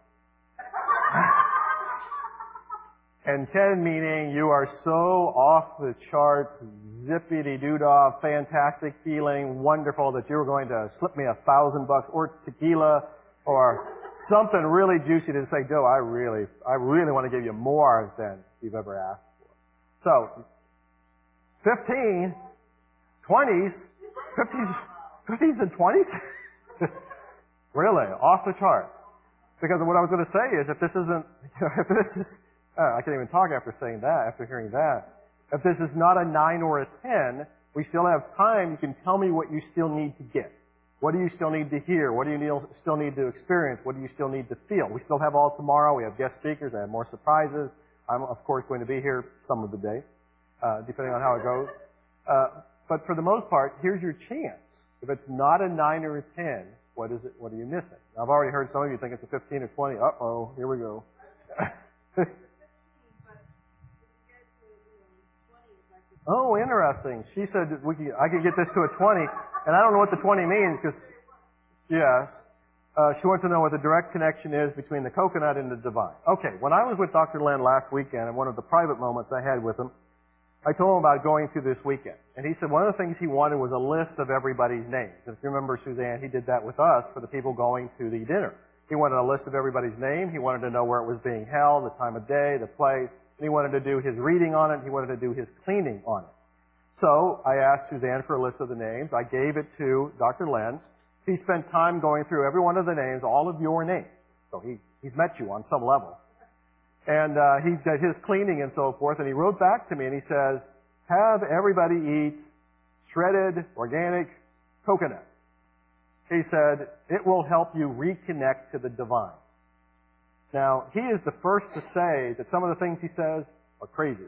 And 10 meaning you are so off the charts, zippity-doo-dah, fantastic feeling, wonderful that you were going to slip me $1,000 or tequila or something really juicy to say, Joe, I really want to give you more than you've ever asked for. So, 15, 20s, 50s and 20s? Really, off the charts. Because what I was going to say is, if this isn't, if this is, I can't even talk after saying that, after hearing that. If this is not a 9 or a 10, we still have time. You can tell me what you still need to get. What do you still need to hear? What do you still need to experience? What do you still need to feel? We still have all tomorrow. We have guest speakers. I have more surprises. I'm, of course, going to be here some of the day, depending on how it goes. But for the most part, here's your chance. If it's not a 9 or a 10, what is it? What are you missing? Now, I've already heard some of you think it's a 15 or 20. Uh-oh, here we go. Oh, interesting. She said that I could get this to a 20, and I don't know what the 20 means because, yes, she wants to know what the direct connection is between the coconut and the divine. Okay, when I was with Dr. Len last weekend, and one of the private moments I had with him, I told him about going through this weekend. And he said one of the things he wanted was a list of everybody's names. If you remember, Suzanne, he did that with us for the people going to the dinner. He wanted a list of everybody's name. He wanted to know where it was being held, the time of day, the place. And he wanted to do his reading on it. He wanted to do his cleaning on it. So I asked Suzanne for a list of the names. I gave it to Dr. Len. He spent time going through every one of the names, all of your names. So he's met you on some level. And he did his cleaning and so forth. And he wrote back to me and he says, have everybody eat shredded organic coconut. He said, it will help you reconnect to the divine. Now, he is the first to say that some of the things he says are crazy.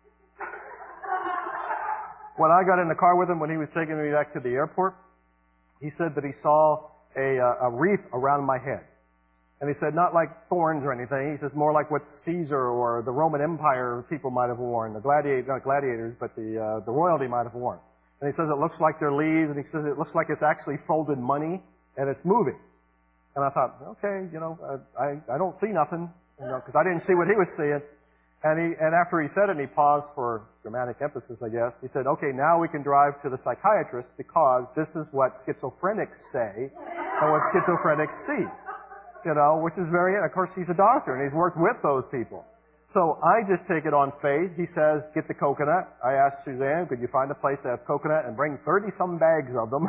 When I got in the car with him, when he was taking me back to the airport, he said that he saw a wreath around my head. And he said, not like thorns or anything. He says more like what Caesar or the Roman Empire people might have worn, not gladiators, but the royalty might have worn. And he says it looks like they're leaves, and he says it looks like it's actually folded money, and it's moving. And I thought, okay, I don't see nothing, because I didn't see what he was seeing. And after he said it, and he paused for dramatic emphasis, I guess, he said, okay, now we can drive to the psychiatrist because this is what schizophrenics say and what schizophrenics see. Which is of course he's a doctor and he's worked with those people. So I just take it on faith. He says, get the coconut. I asked Suzanne, could you find a place to have coconut and bring 30-some bags of them?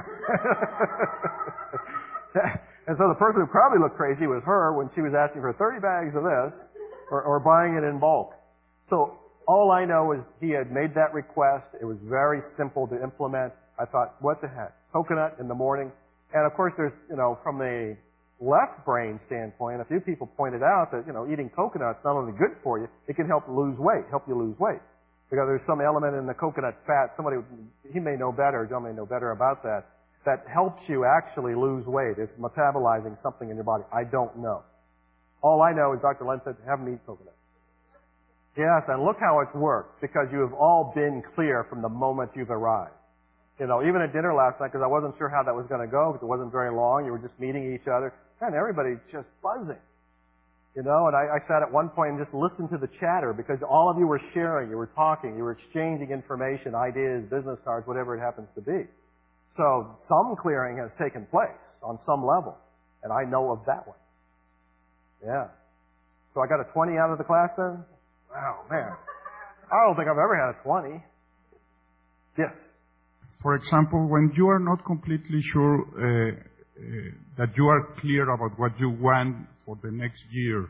And so the person who probably looked crazy was her when she was asking for 30 bags of this or buying it in bulk. So all I know is he had made that request. It was very simple to implement. I thought, what the heck? Coconut in the morning. And of course there's, from the left brain standpoint, a few people pointed out that, eating coconut's not only good for you, it can help you lose weight. Because there's some element in the coconut fat, he may know better, John may know better about that helps you actually lose weight. It's metabolizing something in your body. I don't know. All I know is Dr. Len said, have them eat coconut. Yes, and look how it's worked, because you have all been clear from the moment you've arrived. Even at dinner last night, because I wasn't sure how that was going to go, because it wasn't very long, you were just meeting each other, and everybody's just buzzing. And I sat at one point and just listened to the chatter, because all of you were sharing, you were talking, you were exchanging information, ideas, business cards, whatever it happens to be. So some clearing has taken place on some level, and I know of that one. Yeah. So I got a 20 out of the class then? Wow, man. I don't think I've ever had a 20. Yes. For example, when you are not completely sure that you are clear about what you want for the next year,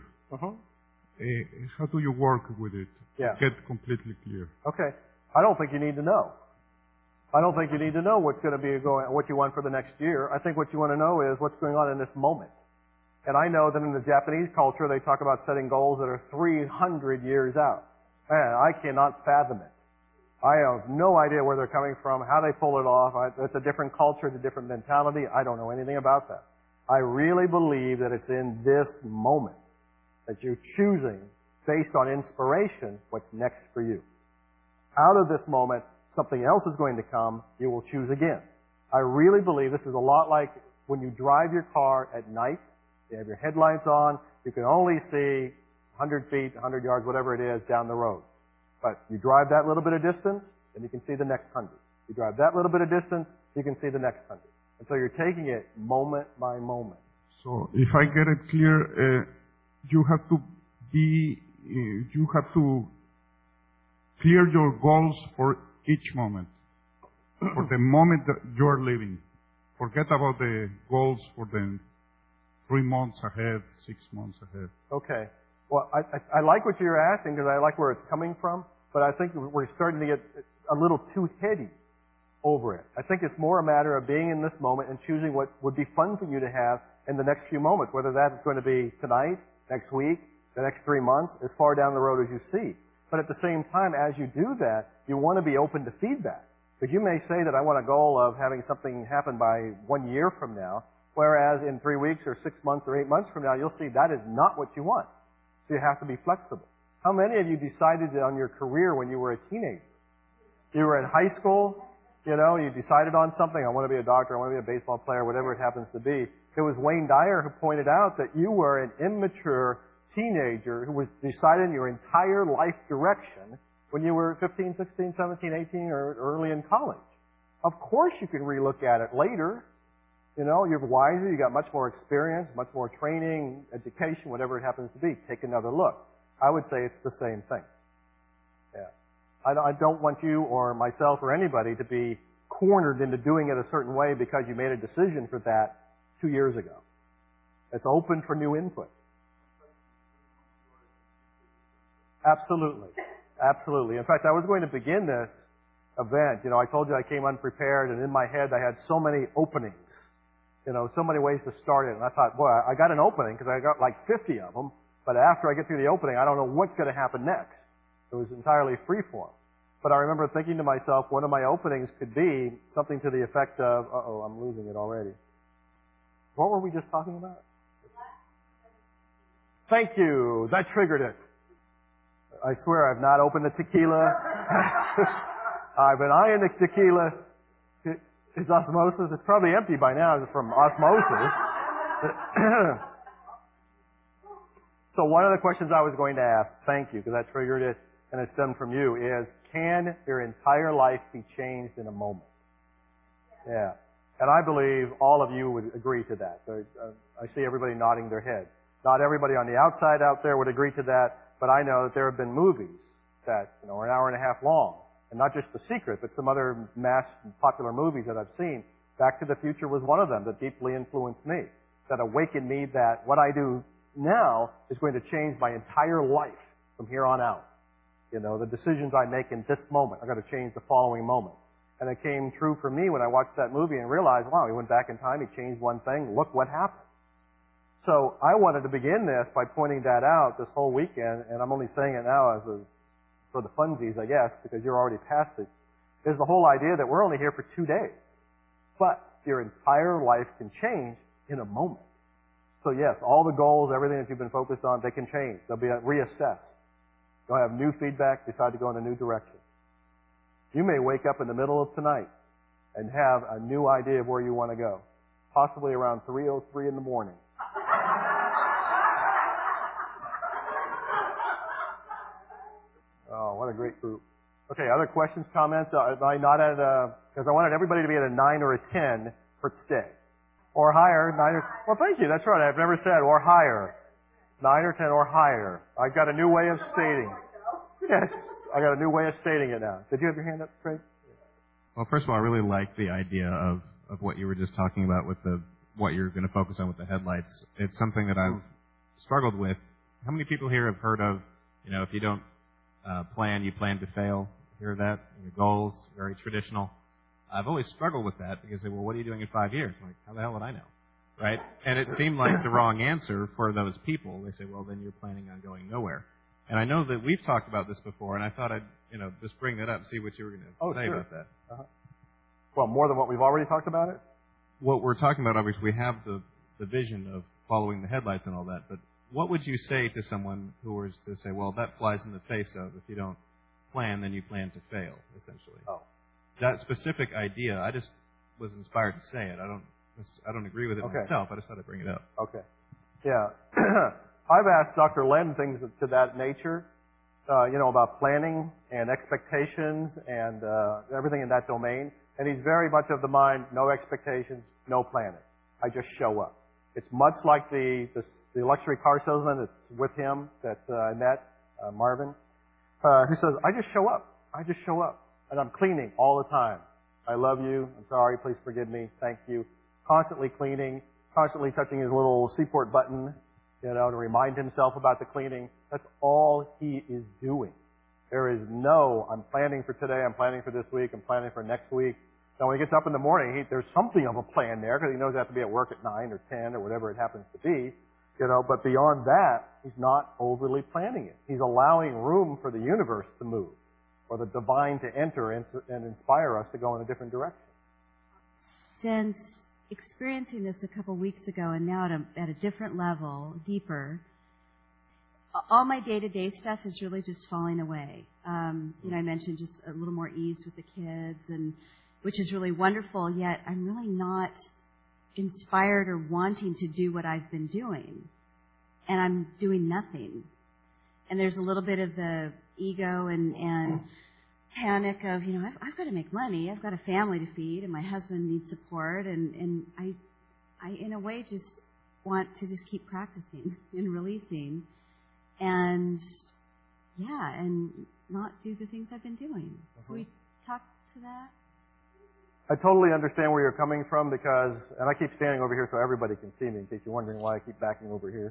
how do you work with it? Yeah. Get completely clear. Okay. I don't think you need to know. I don't think you need to know what's going to be what you want for the next year. I think what you want to know is what's going on in this moment. And I know that in the Japanese culture, they talk about setting goals that are 300 years out. Man, I cannot fathom it. I have no idea where they're coming from, how they pull it off. It's a different culture, it's a different mentality. I don't know anything about that. I really believe that it's in this moment that you're choosing, based on inspiration, what's next for you. Out of this moment, something else is going to come, you will choose again. I really believe this is a lot like when you drive your car at night, you have your headlights on, you can only see 100 feet, 100 yards, whatever it is, down the road. But you drive that little bit of distance, and you can see the next 100. You drive that little bit of distance, you can see the next 100. And so you're taking it moment by moment. So if I get it clear, you have to clear your goals for each moment, for the moment that you're living. Forget about the goals for the 3 months ahead, 6 months ahead. Okay. Well, I like what you're asking because I like where it's coming from, but I think we're starting to get a little too heady over it. I think it's more a matter of being in this moment and choosing what would be fun for you to have in the next few moments, whether that's going to be tonight, next week, the next 3 months, as far down the road as you see. But at the same time, as you do that, you want to be open to feedback. Because you may say that I want a goal of having something happen by 1 year from now, whereas in 3 weeks or 6 months or 8 months from now, you'll see that is not what you want. So you have to be flexible. How many of you decided on your career when you were a teenager? You were in high school, you decided on something. I want to be a doctor, I want to be a baseball player, whatever it happens to be. It was Wayne Dyer who pointed out that you were an immature teenager who was deciding your entire life direction when you were 15, 16, 17, 18, or early in college. Of course you can relook at it later. You're wiser, you got much more experience, much more training, education, whatever it happens to be. Take another look. I would say it's the same thing. Yeah. I don't want you or myself or anybody to be cornered into doing it a certain way because you made a decision for that 2 years ago. It's open for new input. Absolutely. Absolutely. In fact, I was going to begin this event. I told you I came unprepared, and in my head I had so many openings. So many ways to start it. And I thought, boy, I got an opening because I got like 50 of them, but after I get through the opening, I don't know what's going to happen next. It was entirely freeform. But I remember thinking to myself, one of my openings could be something to the effect of, I'm losing it already. What were we just talking about? Thank you. That triggered it. I swear I've not opened the tequila. I've been eyeing the tequila. Is osmosis? It's probably empty by now from osmosis. So one of the questions I was going to ask, thank you, because that triggered it, and it stemmed from you, is can your entire life be changed in a moment? Yeah. And I believe all of you would agree to that. I see everybody nodding their head. Not everybody on the outside out there would agree to that, but I know that there have been movies that are an hour and a half long. And not just The Secret, but some other mass popular movies that I've seen. Back to the Future was one of them that deeply influenced me, that awakened me that what I do now is going to change my entire life from here on out. The decisions I make in this moment are going to change the following moment. And it came true for me when I watched that movie and realized, wow, he went back in time, he changed one thing, look what happened. So I wanted to begin this by pointing that out this whole weekend, and I'm only saying it now for the funsies, I guess, because you're already past it, is the whole idea that we're only here for 2 days. But your entire life can change in a moment. So yes, all the goals, everything that you've been focused on, they can change. They'll be reassessed. You'll have new feedback, decide to go in a new direction. You may wake up in the middle of tonight and have a new idea of where you want to go, possibly around 3:03 in the morning. Oh, what a great group. Okay, other questions, comments? I not at because I wanted everybody to be at a 9 or a 10 for today. Or higher, 9 or... Well, thank you, that's right, I've never said or higher. 9 or 10 or higher. I've got a new way of stating. Yes, I got a new way of stating it now. Did you have your hand up, Craig? Well, first of all, I really like the idea of what you were just talking about with what you're going to focus on with the headlights. It's something that I've struggled with. How many people here have heard of, if you don't plan, you plan to fail? Hear that? Your goals, very traditional. I've always struggled with that because they say, well, what are you doing in 5 years? I'm like, how the hell would I know? Right? And it seemed like the wrong answer for those people. They say, well, then you're planning on going nowhere. And I know that we've talked about this before, and I thought I'd, just bring that up and see what you were going to say about that. Uh-huh. Well, more than what we've already talked about it? What we're talking about, obviously, we have the vision of following the headlights and all that, but what would you say to someone who was to say, well, that flies in the face of if you don't plan, then you plan to fail, essentially? Oh. That specific idea, I just was inspired to say it. I don't agree with it myself. I just thought I'd bring it up. Okay. Yeah. I've asked Dr. Len things to that nature, about planning and expectations and everything in that domain. And he's very much of the mind, no expectations, no planning. I just show up. It's much like the luxury car salesman that's with him that I met, Marvin, who says, I just show up. I just show up. And I'm cleaning all the time. I love you. I'm sorry. Please forgive me. Thank you. Constantly cleaning, constantly touching his little Seaport button, to remind himself about the cleaning. That's all he is doing. There is no, I'm planning for today, I'm planning for this week, I'm planning for next week. Now, when he gets up in the morning, there's something of a plan there because he knows he has to be at work at 9 or 10 or whatever it happens to be. But beyond that, he's not overly planning it. He's allowing room for the universe to move or the divine to enter and inspire us to go in a different direction. Since experiencing this a couple weeks ago and now at a different level, deeper, all my day-to-day stuff is really just falling away. I mentioned just a little more ease with the kids, and which is really wonderful, yet I'm really not inspired or wanting to do what I've been doing. And I'm doing nothing. And there's a little bit of the ego and panic of, I've got to make money, I've got a family to feed, and my husband needs support, and I in a way just want to just keep practicing and releasing and not do the things I've been doing. So we talk to that? I totally understand where you're coming from because, and I keep standing over here so everybody can see me in case you're wondering why I keep backing over here.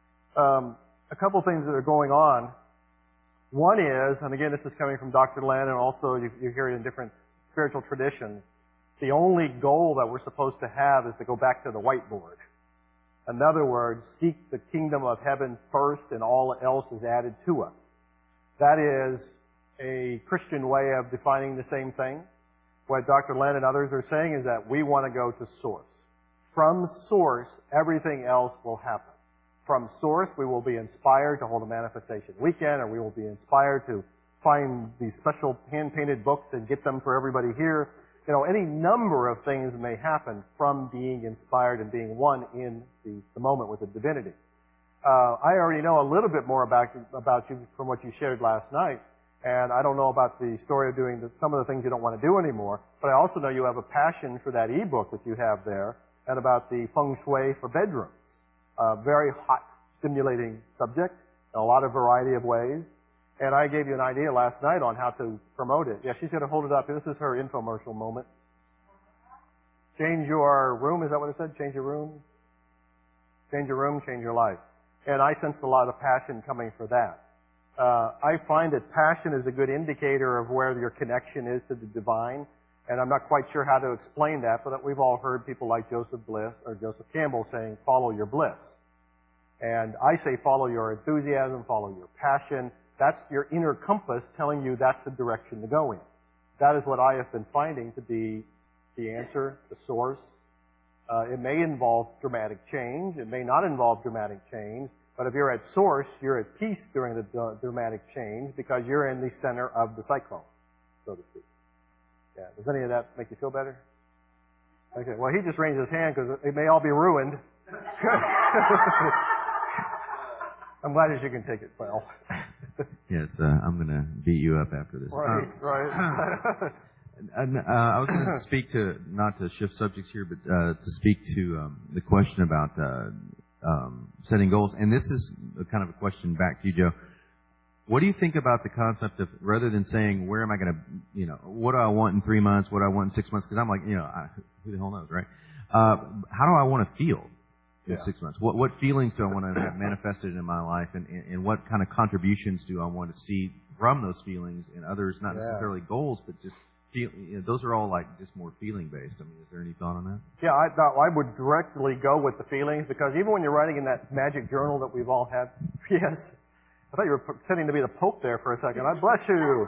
A couple things that are going on. One is, and again this is coming from Dr. Len and also you hear it in different spiritual traditions, the only goal that we're supposed to have is to go back to the whiteboard. In other words, seek the kingdom of heaven first and all else is added to us. That is a Christian way of defining the same thing. What Dr. Len and others are saying is that we want to go to source. From source, everything else will happen. From source, we will be inspired to hold a manifestation weekend, or we will be inspired to find these special hand-painted books and get them for everybody here. Any number of things may happen from being inspired and being one in the moment with the divinity. I already know a little bit more about you from what you shared last night, and I don't know about the story of doing some of the things you don't want to do anymore, but I also know you have a passion for that e-book that you have there and about the feng shui for bedrooms. Very hot, stimulating subject in a lot of variety of ways. And I gave you an idea last night on how to promote it. Yeah, she's going to hold it up. This is her infomercial moment. Change your room, is that what it said? Change your room? Change your room, change your life. And I sensed a lot of passion coming for that. I find that passion is a good indicator of where your connection is to the divine. And I'm not quite sure how to explain that, but we've all heard people like Joseph Campbell saying, follow your bliss. And I say follow your enthusiasm, follow your passion. That's your inner compass telling you that's the direction to go in. That is what I have been finding to be the answer, the source. It may involve dramatic change. It may not involve dramatic change. But if you're at source, you're at peace during the dramatic change because you're in the center of the cyclone, so to speak. Yeah. Does any of that make you feel better? Okay. Well, he just raised his hand because it may all be ruined. I'm glad that you can take it well. Yes, I'm going to beat you up after this. Right. I was going to speak to, not to shift subjects here, but to speak to the question about setting goals. And this is kind of a question back to you, Joe. What do you think about the concept of, rather than saying, where am I going to, what do I want in 3 months, what do I want in 6 months? Because I'm like, who the hell knows, right? How do I want to feel in 6 months? What feelings do I want to have manifested in my life, and what kind of contributions do I want to see from those feelings in others, not necessarily goals, but just those are all like just more feeling based. I mean, is there any thought on that? Yeah, I would directly go with the feelings because even when you're writing in that magic journal that we've all had, yes, I thought you were pretending to be the Pope there for a second. I bless you.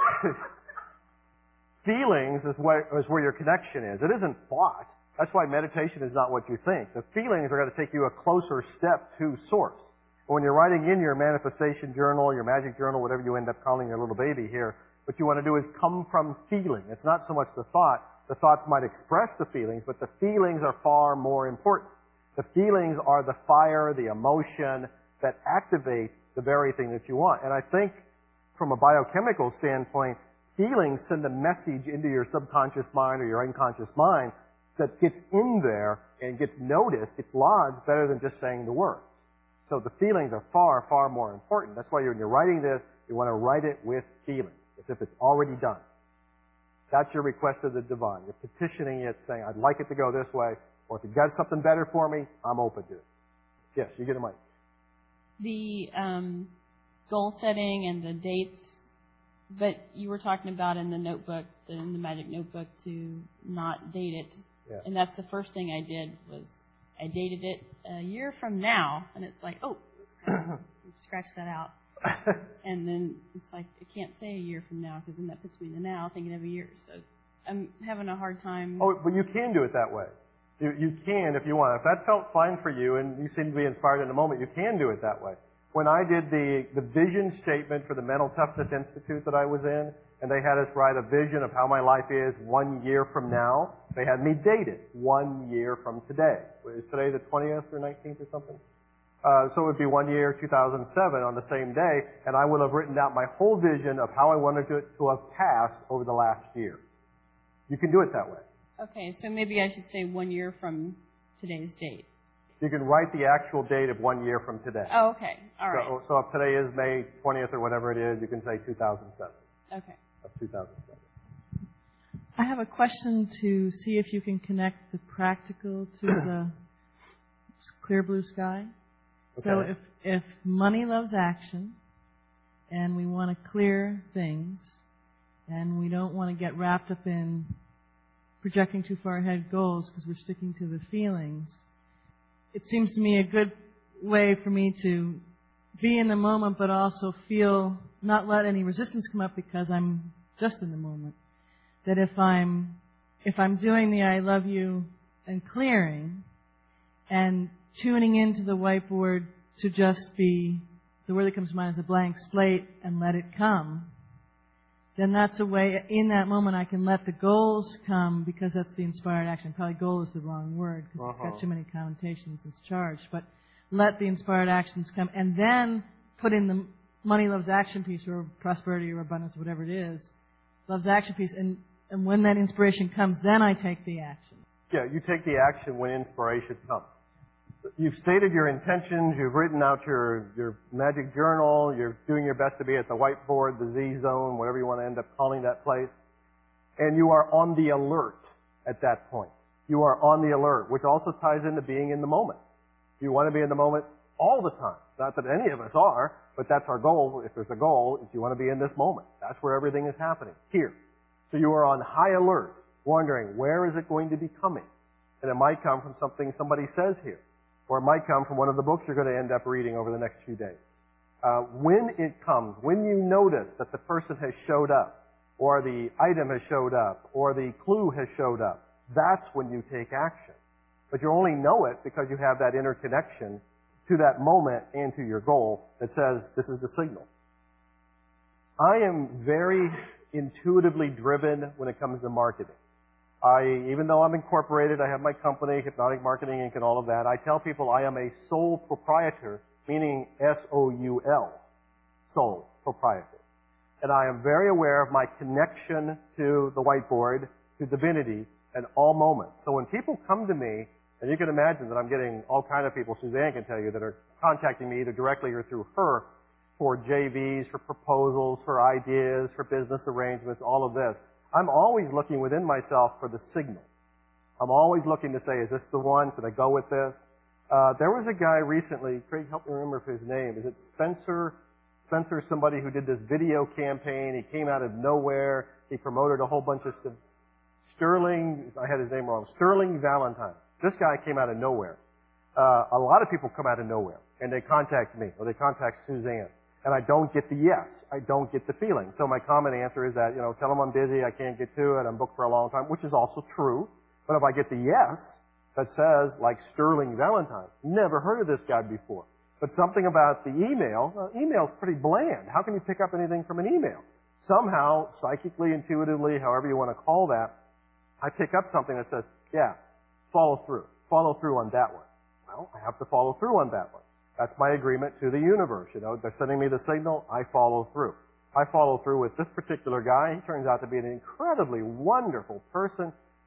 Feelings is where your connection is. It isn't thought. That's why meditation is not what you think. The feelings are going to take you a closer step to source. When you're writing in your manifestation journal, your magic journal, whatever you end up calling your little baby here, what you want to do is come from feeling. It's not so much the thought. The thoughts might express the feelings, but the feelings are far more important. The feelings are the fire, the emotion that activate the very thing that you want. And I think from a biochemical standpoint, feelings send a message into your subconscious mind or your unconscious mind that gets in there and gets noticed, gets lodged, better than just saying the words. So the feelings are far, far more important. That's why when you're writing this, you want to write it with feeling, as if it's already done. That's your request of the divine. You're petitioning it, saying, I'd like it to go this way, or if you've got something better for me, I'm open to it. Yes, you get a mic. The goal setting and the dates, but you were talking about in the notebook, in the Magic Notebook, to not date it. Yeah. And that's the first thing I did was I dated it a year from now, and it's like, oh, scratch that out. And then it's like, I can't say a year from now, because then that puts me in the now, thinking of a year. So I'm having a hard time. Oh, but you can do it that way. You can if you want. If that felt fine for you and you seem to be inspired in the moment, you can do it that way. When I did the vision statement for the Mental Toughness Institute that I was in, and they had us write a vision of how my life is 1 year from now, they had me date it 1 year from today. Is today the 20th or 19th or something? So it would be 1 year, 2007, on the same day, and I would have written out my whole vision of how I wanted it to have passed over the last year. You can do it that way. Okay, so maybe I should say 1 year from today's date. You can write the actual date of 1 year from today. Oh, okay. All right. So if today is May 20th or whatever it is, you can say 2007. Okay. Of 2007. I have a question to see if you can connect the practical to the clear blue sky. Okay. So if money loves action, and we want to clear things, and we don't want to get wrapped up in projecting too far ahead goals because we're sticking to the feelings, it seems to me a good way for me to be in the moment but also feel, not let any resistance come up because I'm just in the moment. That if I'm doing the I love you and clearing and tuning into the whiteboard to just be, the word that comes to mind is a blank slate and let it come, then that's a way, in that moment I can let the goals come because that's the inspired action. Probably goal is the wrong word because it's got too many connotations, it's charged. But let the inspired actions come and then put in the money loves action piece or prosperity or abundance, whatever it is, loves action piece. And when that inspiration comes, then I take the action. Yeah, you take the action when inspiration comes. You've stated your intentions, you've written out your magic journal, you're doing your best to be at the whiteboard, the Z zone, whatever you want to end up calling that place, and you are on the alert at that point. You are on the alert, which also ties into being in the moment. You want to be in the moment all the time. Not that any of us are, but that's our goal. If there's a goal, if you want to be in this moment. That's where everything is happening, here. So you are on high alert, wondering, where is it going to be coming? And it might come from something somebody says here. Or it might come from one of the books you're going to end up reading over the next few days. When it comes, when you notice that the person has showed up, or the item has showed up, or the clue has showed up, that's when you take action. But you only know it because you have that interconnection to that moment and to your goal that says, this is the signal. I am very intuitively driven when it comes to marketing. Even though I'm incorporated, I have my company, Hypnotic Marketing Inc., and all of that, I tell people I am a sole proprietor, meaning S-O-U-L, sole proprietor. And I am very aware of my connection to the whiteboard, to divinity, at all moments. So when people come to me, and you can imagine that I'm getting all kind of people, Suzanne can tell you, that are contacting me either directly or through her for JVs, for proposals, for ideas, for business arrangements, all of this. I'm always looking within myself for the signal. I'm always looking to say, is this the one? Should I go with this? There was a guy recently, Craig, help me remember his name. Is it Spencer? Spencer, somebody who did this video campaign. He came out of nowhere. He promoted a whole bunch of stuff. Sterling, I had his name wrong. Sterling Valentine. This guy came out of nowhere. A lot of people come out of nowhere, and they contact me, or they contact Suzanne. And I don't get the yes. I don't get the feeling. So my common answer is that, tell them I'm busy, I can't get to it, I'm booked for a long time, which is also true. But if I get the yes that says, like Sterling Valentine, never heard of this guy before. But something about the email's pretty bland. How can you pick up anything from an email? Somehow, psychically, intuitively, however you want to call that, I pick up something that says, yeah, follow through. Follow through on that one. Well, I have to follow through on that one. That's my agreement to the universe. They're sending me the signal, I follow through. I follow through with this particular guy. He turns out to be an incredibly wonderful person.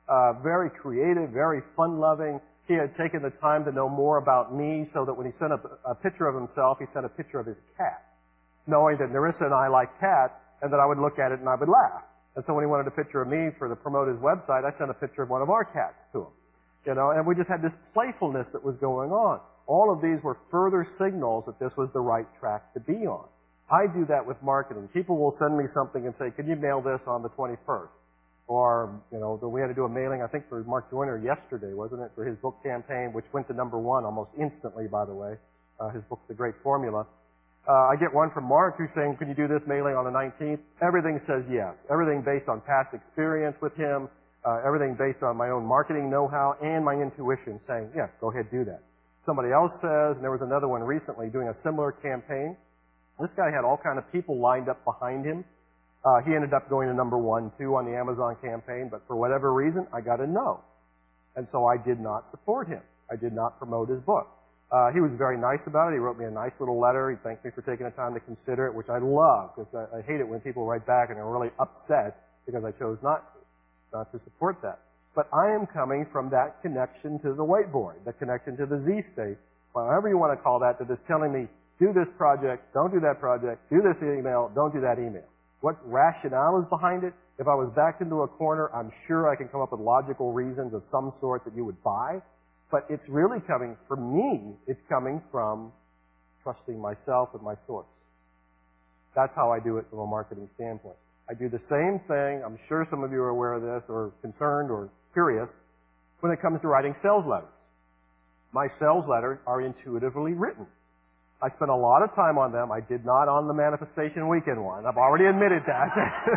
very creative, very fun-loving. He had taken the time to know more about me so that when he sent a picture of himself, he sent a picture of his cat, knowing that Narissa and I like cats, and that I would look at it and I would laugh. And so when he wanted a picture of me to promote his website, I sent a picture of one of our cats to him. And we just had this playfulness that was going on. All of these were further signals that this was the right track to be on. I do that with marketing. People will send me something and say, "Can you mail this on the 21st?" Or, we had to do a mailing, I think, for Mark Joyner yesterday, wasn't it, for his book campaign, which went to #1 almost instantly, by the way. His book's The Great Formula. I get one from Mark who's saying, "Can you do this mailing on the 19th? Everything says yes. Everything based on past experience with him, everything based on my own marketing know-how and my intuition saying, "Yeah, go ahead, do that." Somebody else says, and there was another one recently doing a similar campaign. This guy had all kind of people lined up behind him. He ended up going to #1, too, on the Amazon campaign, but for whatever reason, I got a no. And so I did not support him. I did not promote his book. He was very nice about it. He wrote me a nice little letter. He thanked me for taking the time to consider it, which I love, because I hate it when people write back and are really upset because I chose not to support that. But I am coming from that connection to the whiteboard, the connection to the Z state, whatever you want to call that is telling me, do this project, don't do that project, do this email, don't do that email. What rationale is behind it? If I was backed into a corner, I'm sure I can come up with logical reasons of some sort that you would buy. But it's really coming, for me, it's coming from trusting myself and my source. That's how I do it from a marketing standpoint. I do the same thing, I'm sure some of you are aware of this, or concerned or curious, when it comes to writing sales letters. My sales letters are intuitively written. I spent a lot of time on them. I did not on the Manifestation Weekend one. I've already admitted that.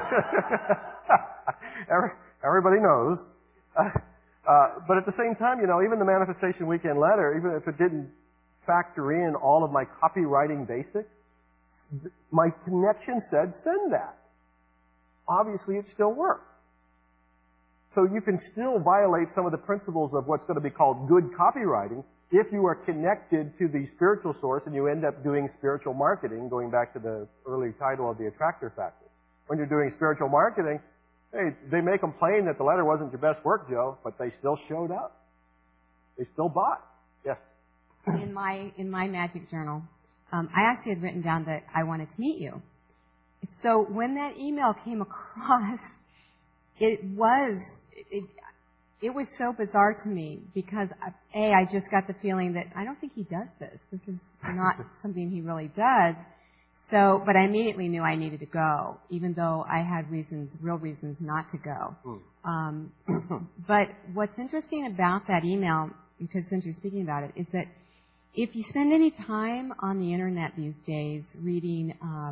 Everybody knows. But at the same time, even the Manifestation Weekend letter, even if it didn't factor in all of my copywriting basics, my connection said, send that. Obviously, it still works. So you can still violate some of the principles of what's going to be called good copywriting if you are connected to the spiritual source and you end up doing spiritual marketing, going back to the early title of the Attractor Factor. When you're doing spiritual marketing, hey, they may complain that the letter wasn't your best work, Joe, but they still showed up. They still bought. Yes? In my magic journal, I actually had written down that I wanted to meet you. So when that email came across, it was so bizarre to me because, I just got the feeling that I don't think he does this. This is not something he really does. So, but I immediately knew I needed to go, even though I had real reasons not to go. But what's interesting about that email, because since you're speaking about it, is that if you spend any time on the internet these days reading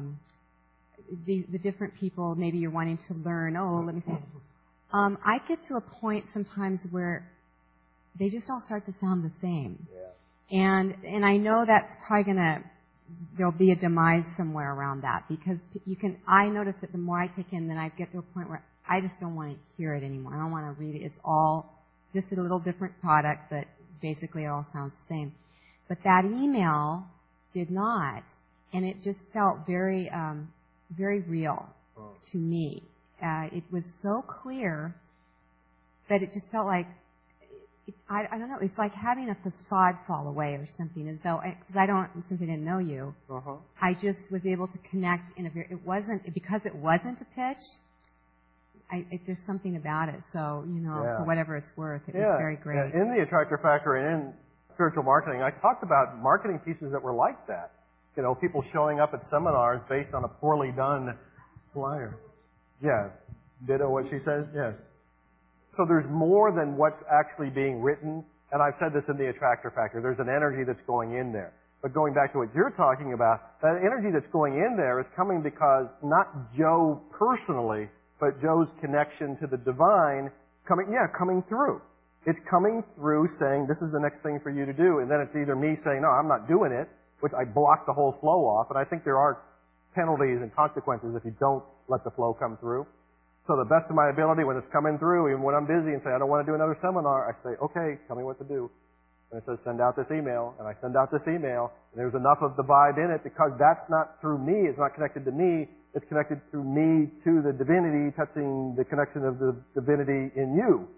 the different people, maybe you're wanting to learn, let me see. I get to a point sometimes where they just all start to sound the same. Yeah. And I know that's probably there'll be a demise somewhere around that because I notice that the more I take in, then I get to a point where I just don't want to hear it anymore. I don't want to read it. It's all just a little different product, but basically it all sounds the same. But that email did not, and it just felt very, very real to me. It was so clear that it just felt like, I don't know, it's like having a facade fall away or something, as though, since I didn't know you, I just was able to connect because it wasn't a pitch, there's something about it. So, for whatever it's worth, it was very great. In the Attractor Factor and in spiritual marketing, I talked about marketing pieces that were like that. People showing up at seminars based on a poorly done flyer. Yeah. Ditto what she says? Yes. So there's more than what's actually being written, and I've said this in the Attractor Factor. There's an energy that's going in there. But going back to what you're talking about, that energy that's going in there is coming because not Joe personally, but Joe's connection to the divine coming through. It's coming through saying, this is the next thing for you to do, and then it's either me saying, no, I'm not doing it, which I block the whole flow off, and I think there are penalties and consequences if you don't let the flow come through. So the best of my ability when it's coming through, even when I'm busy and say, I don't want to do another seminar, I say, okay, tell me what to do. And it says, send out this email, and I send out this email, and there's enough of the vibe in it because that's not through me, it's not connected to me, it's connected through me to the divinity, touching the connection of the divinity in you.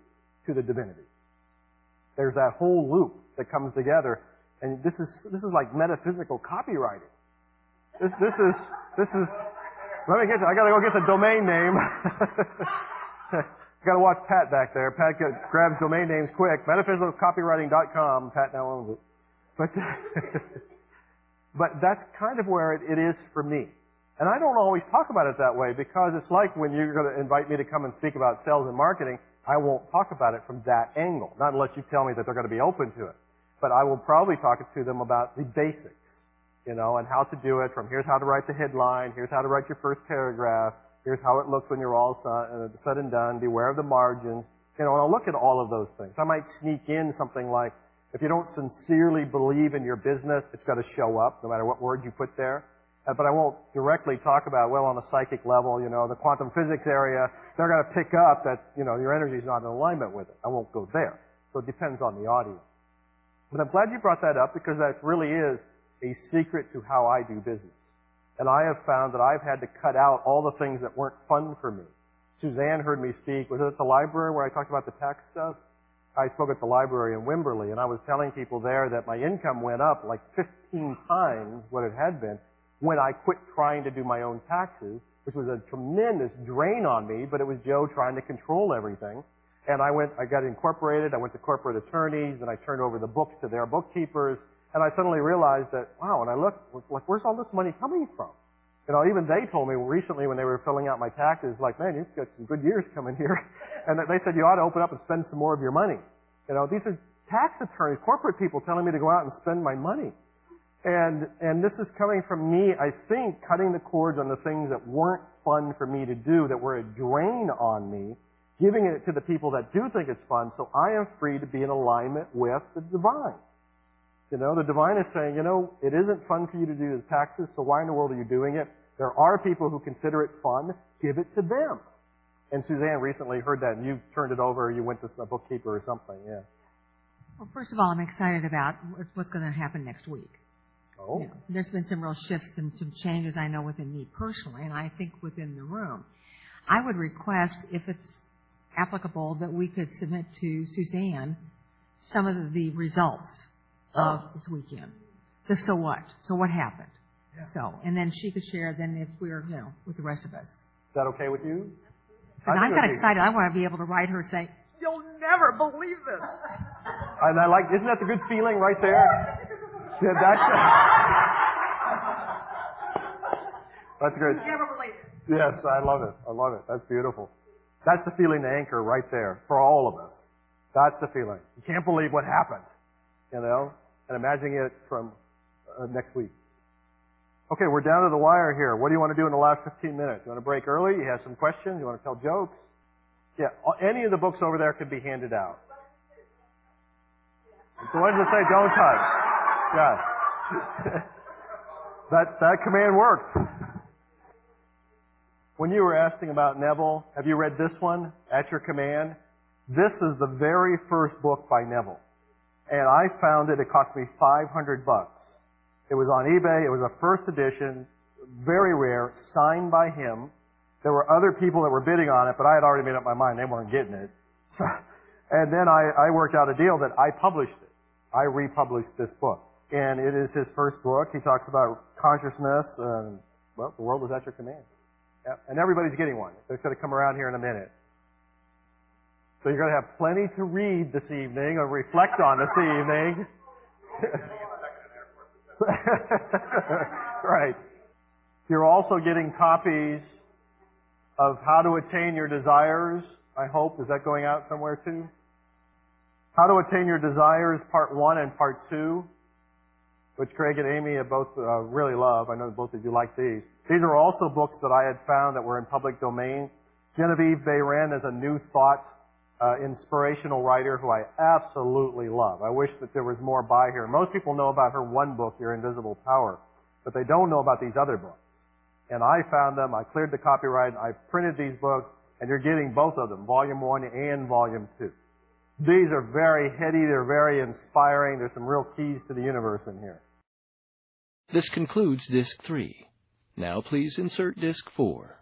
to the divinity. There's that whole loop that comes together, and this is like metaphysical copywriting. This is. Let me get. I gotta go get the domain name. Gotta watch Pat back there. Pat grabs domain names quick. Metaphysicalcopywriting.com. Pat now owns it. But that's kind of where it is for me. And I don't always talk about it that way because it's like when you're going to invite me to come and speak about sales and marketing, I won't talk about it from that angle. Not unless you tell me that they're going to be open to it. But I will probably talk to them about the basics, and how to do it from here's how to write the headline, here's how to write your first paragraph, here's how it looks when you're all said and done, beware of the margins. And I'll look at all of those things. I might sneak in something like, if you don't sincerely believe in your business, it's got to show up, no matter what word you put there. But I won't directly talk about, on a psychic level, the quantum physics area, they're going to pick up that, your energy is not in alignment with it. I won't go there. So it depends on the audience. But I'm glad you brought that up because that really is a secret to how I do business. And I have found that I've had to cut out all the things that weren't fun for me. Suzanne heard me speak. Was it at the library where I talked about the tax stuff? I spoke at the library in Wimberley, and I was telling people there that my income went up like 15 times what it had been when I quit trying to do my own taxes, which was a tremendous drain on me, but it was Joe trying to control everything. And I got incorporated, I went to corporate attorneys, and I turned over the books to their bookkeepers, and I suddenly realized that, wow, and I looked, like, where's all this money coming from? Even they told me recently when they were filling out my taxes, like, man, you've got some good years coming here. And they said, you ought to open up and spend some more of your money. These are tax attorneys, corporate people telling me to go out and spend my money. And this is coming from me, I think, cutting the cords on the things that weren't fun for me to do, that were a drain on me, giving it to the people that do think it's fun, so I am free to be in alignment with the divine. The divine is saying, it isn't fun for you to do the taxes, so why in the world are you doing it? There are people who consider it fun. Give it to them. And Suzanne recently heard that, and you turned it over, you went to a bookkeeper or something, yeah. Well, first of all, I'm excited about what's going to happen next week. Oh. There's been some real shifts and some changes I know within me personally, and I think within the room. I would request, if it's applicable, that we could submit to Suzanne some of the results of this weekend. The so what? So what happened? Yeah. So, and then she could share then if we're, with the rest of us. Is that okay with you? Because I got excited. I want to be able to write her say, you'll never believe this. And isn't that the good feeling right there? Yeah, that's good. You'll never believe it. Yes, I love it. I love it. That's beautiful. That's the feeling to anchor right there for all of us. That's the feeling. You can't believe what happened, and imagining it from next week. Okay, we're down to the wire here. What do you want to do in the last 15 minutes? You want to break early? You have some questions? You want to tell jokes? Yeah, any of the books over there could be handed out. The ones that say don't touch. Yeah. That command worked. When you were asking about Neville, have you read this one, At Your Command? This is the very first book by Neville. And I found it cost me $500. It was on eBay. It was a first edition, very rare, signed by him. There were other people that were bidding on it, but I had already made up my mind. They weren't getting it. And then I worked out a deal that I published it. I republished this book. And it is his first book. He talks about consciousness. The world is at your command. Yeah. And everybody's getting one. They're going to come around here in a minute. So you're going to have plenty to read this evening or reflect on this evening. Right. You're also getting copies of How to Attain Your Desires, I hope. Is that going out somewhere too? How to Attain Your Desires, Part 1 and Part 2, which Craig and Amy have both really love. I know both of you like these. These are also books that I had found that were in public domain. Genevieve Bayren is a New Thought inspirational writer who I absolutely love. I wish that there was more by her. Most people know about her one book, Your Invisible Power, but they don't know about these other books. And I found them, I cleared the copyright, I printed these books, and you're getting both of them, Volume 1 and Volume 2. These are very heady, they're very inspiring, there's some real keys to the universe in here. This concludes Disc 3. Now please insert Disc 4.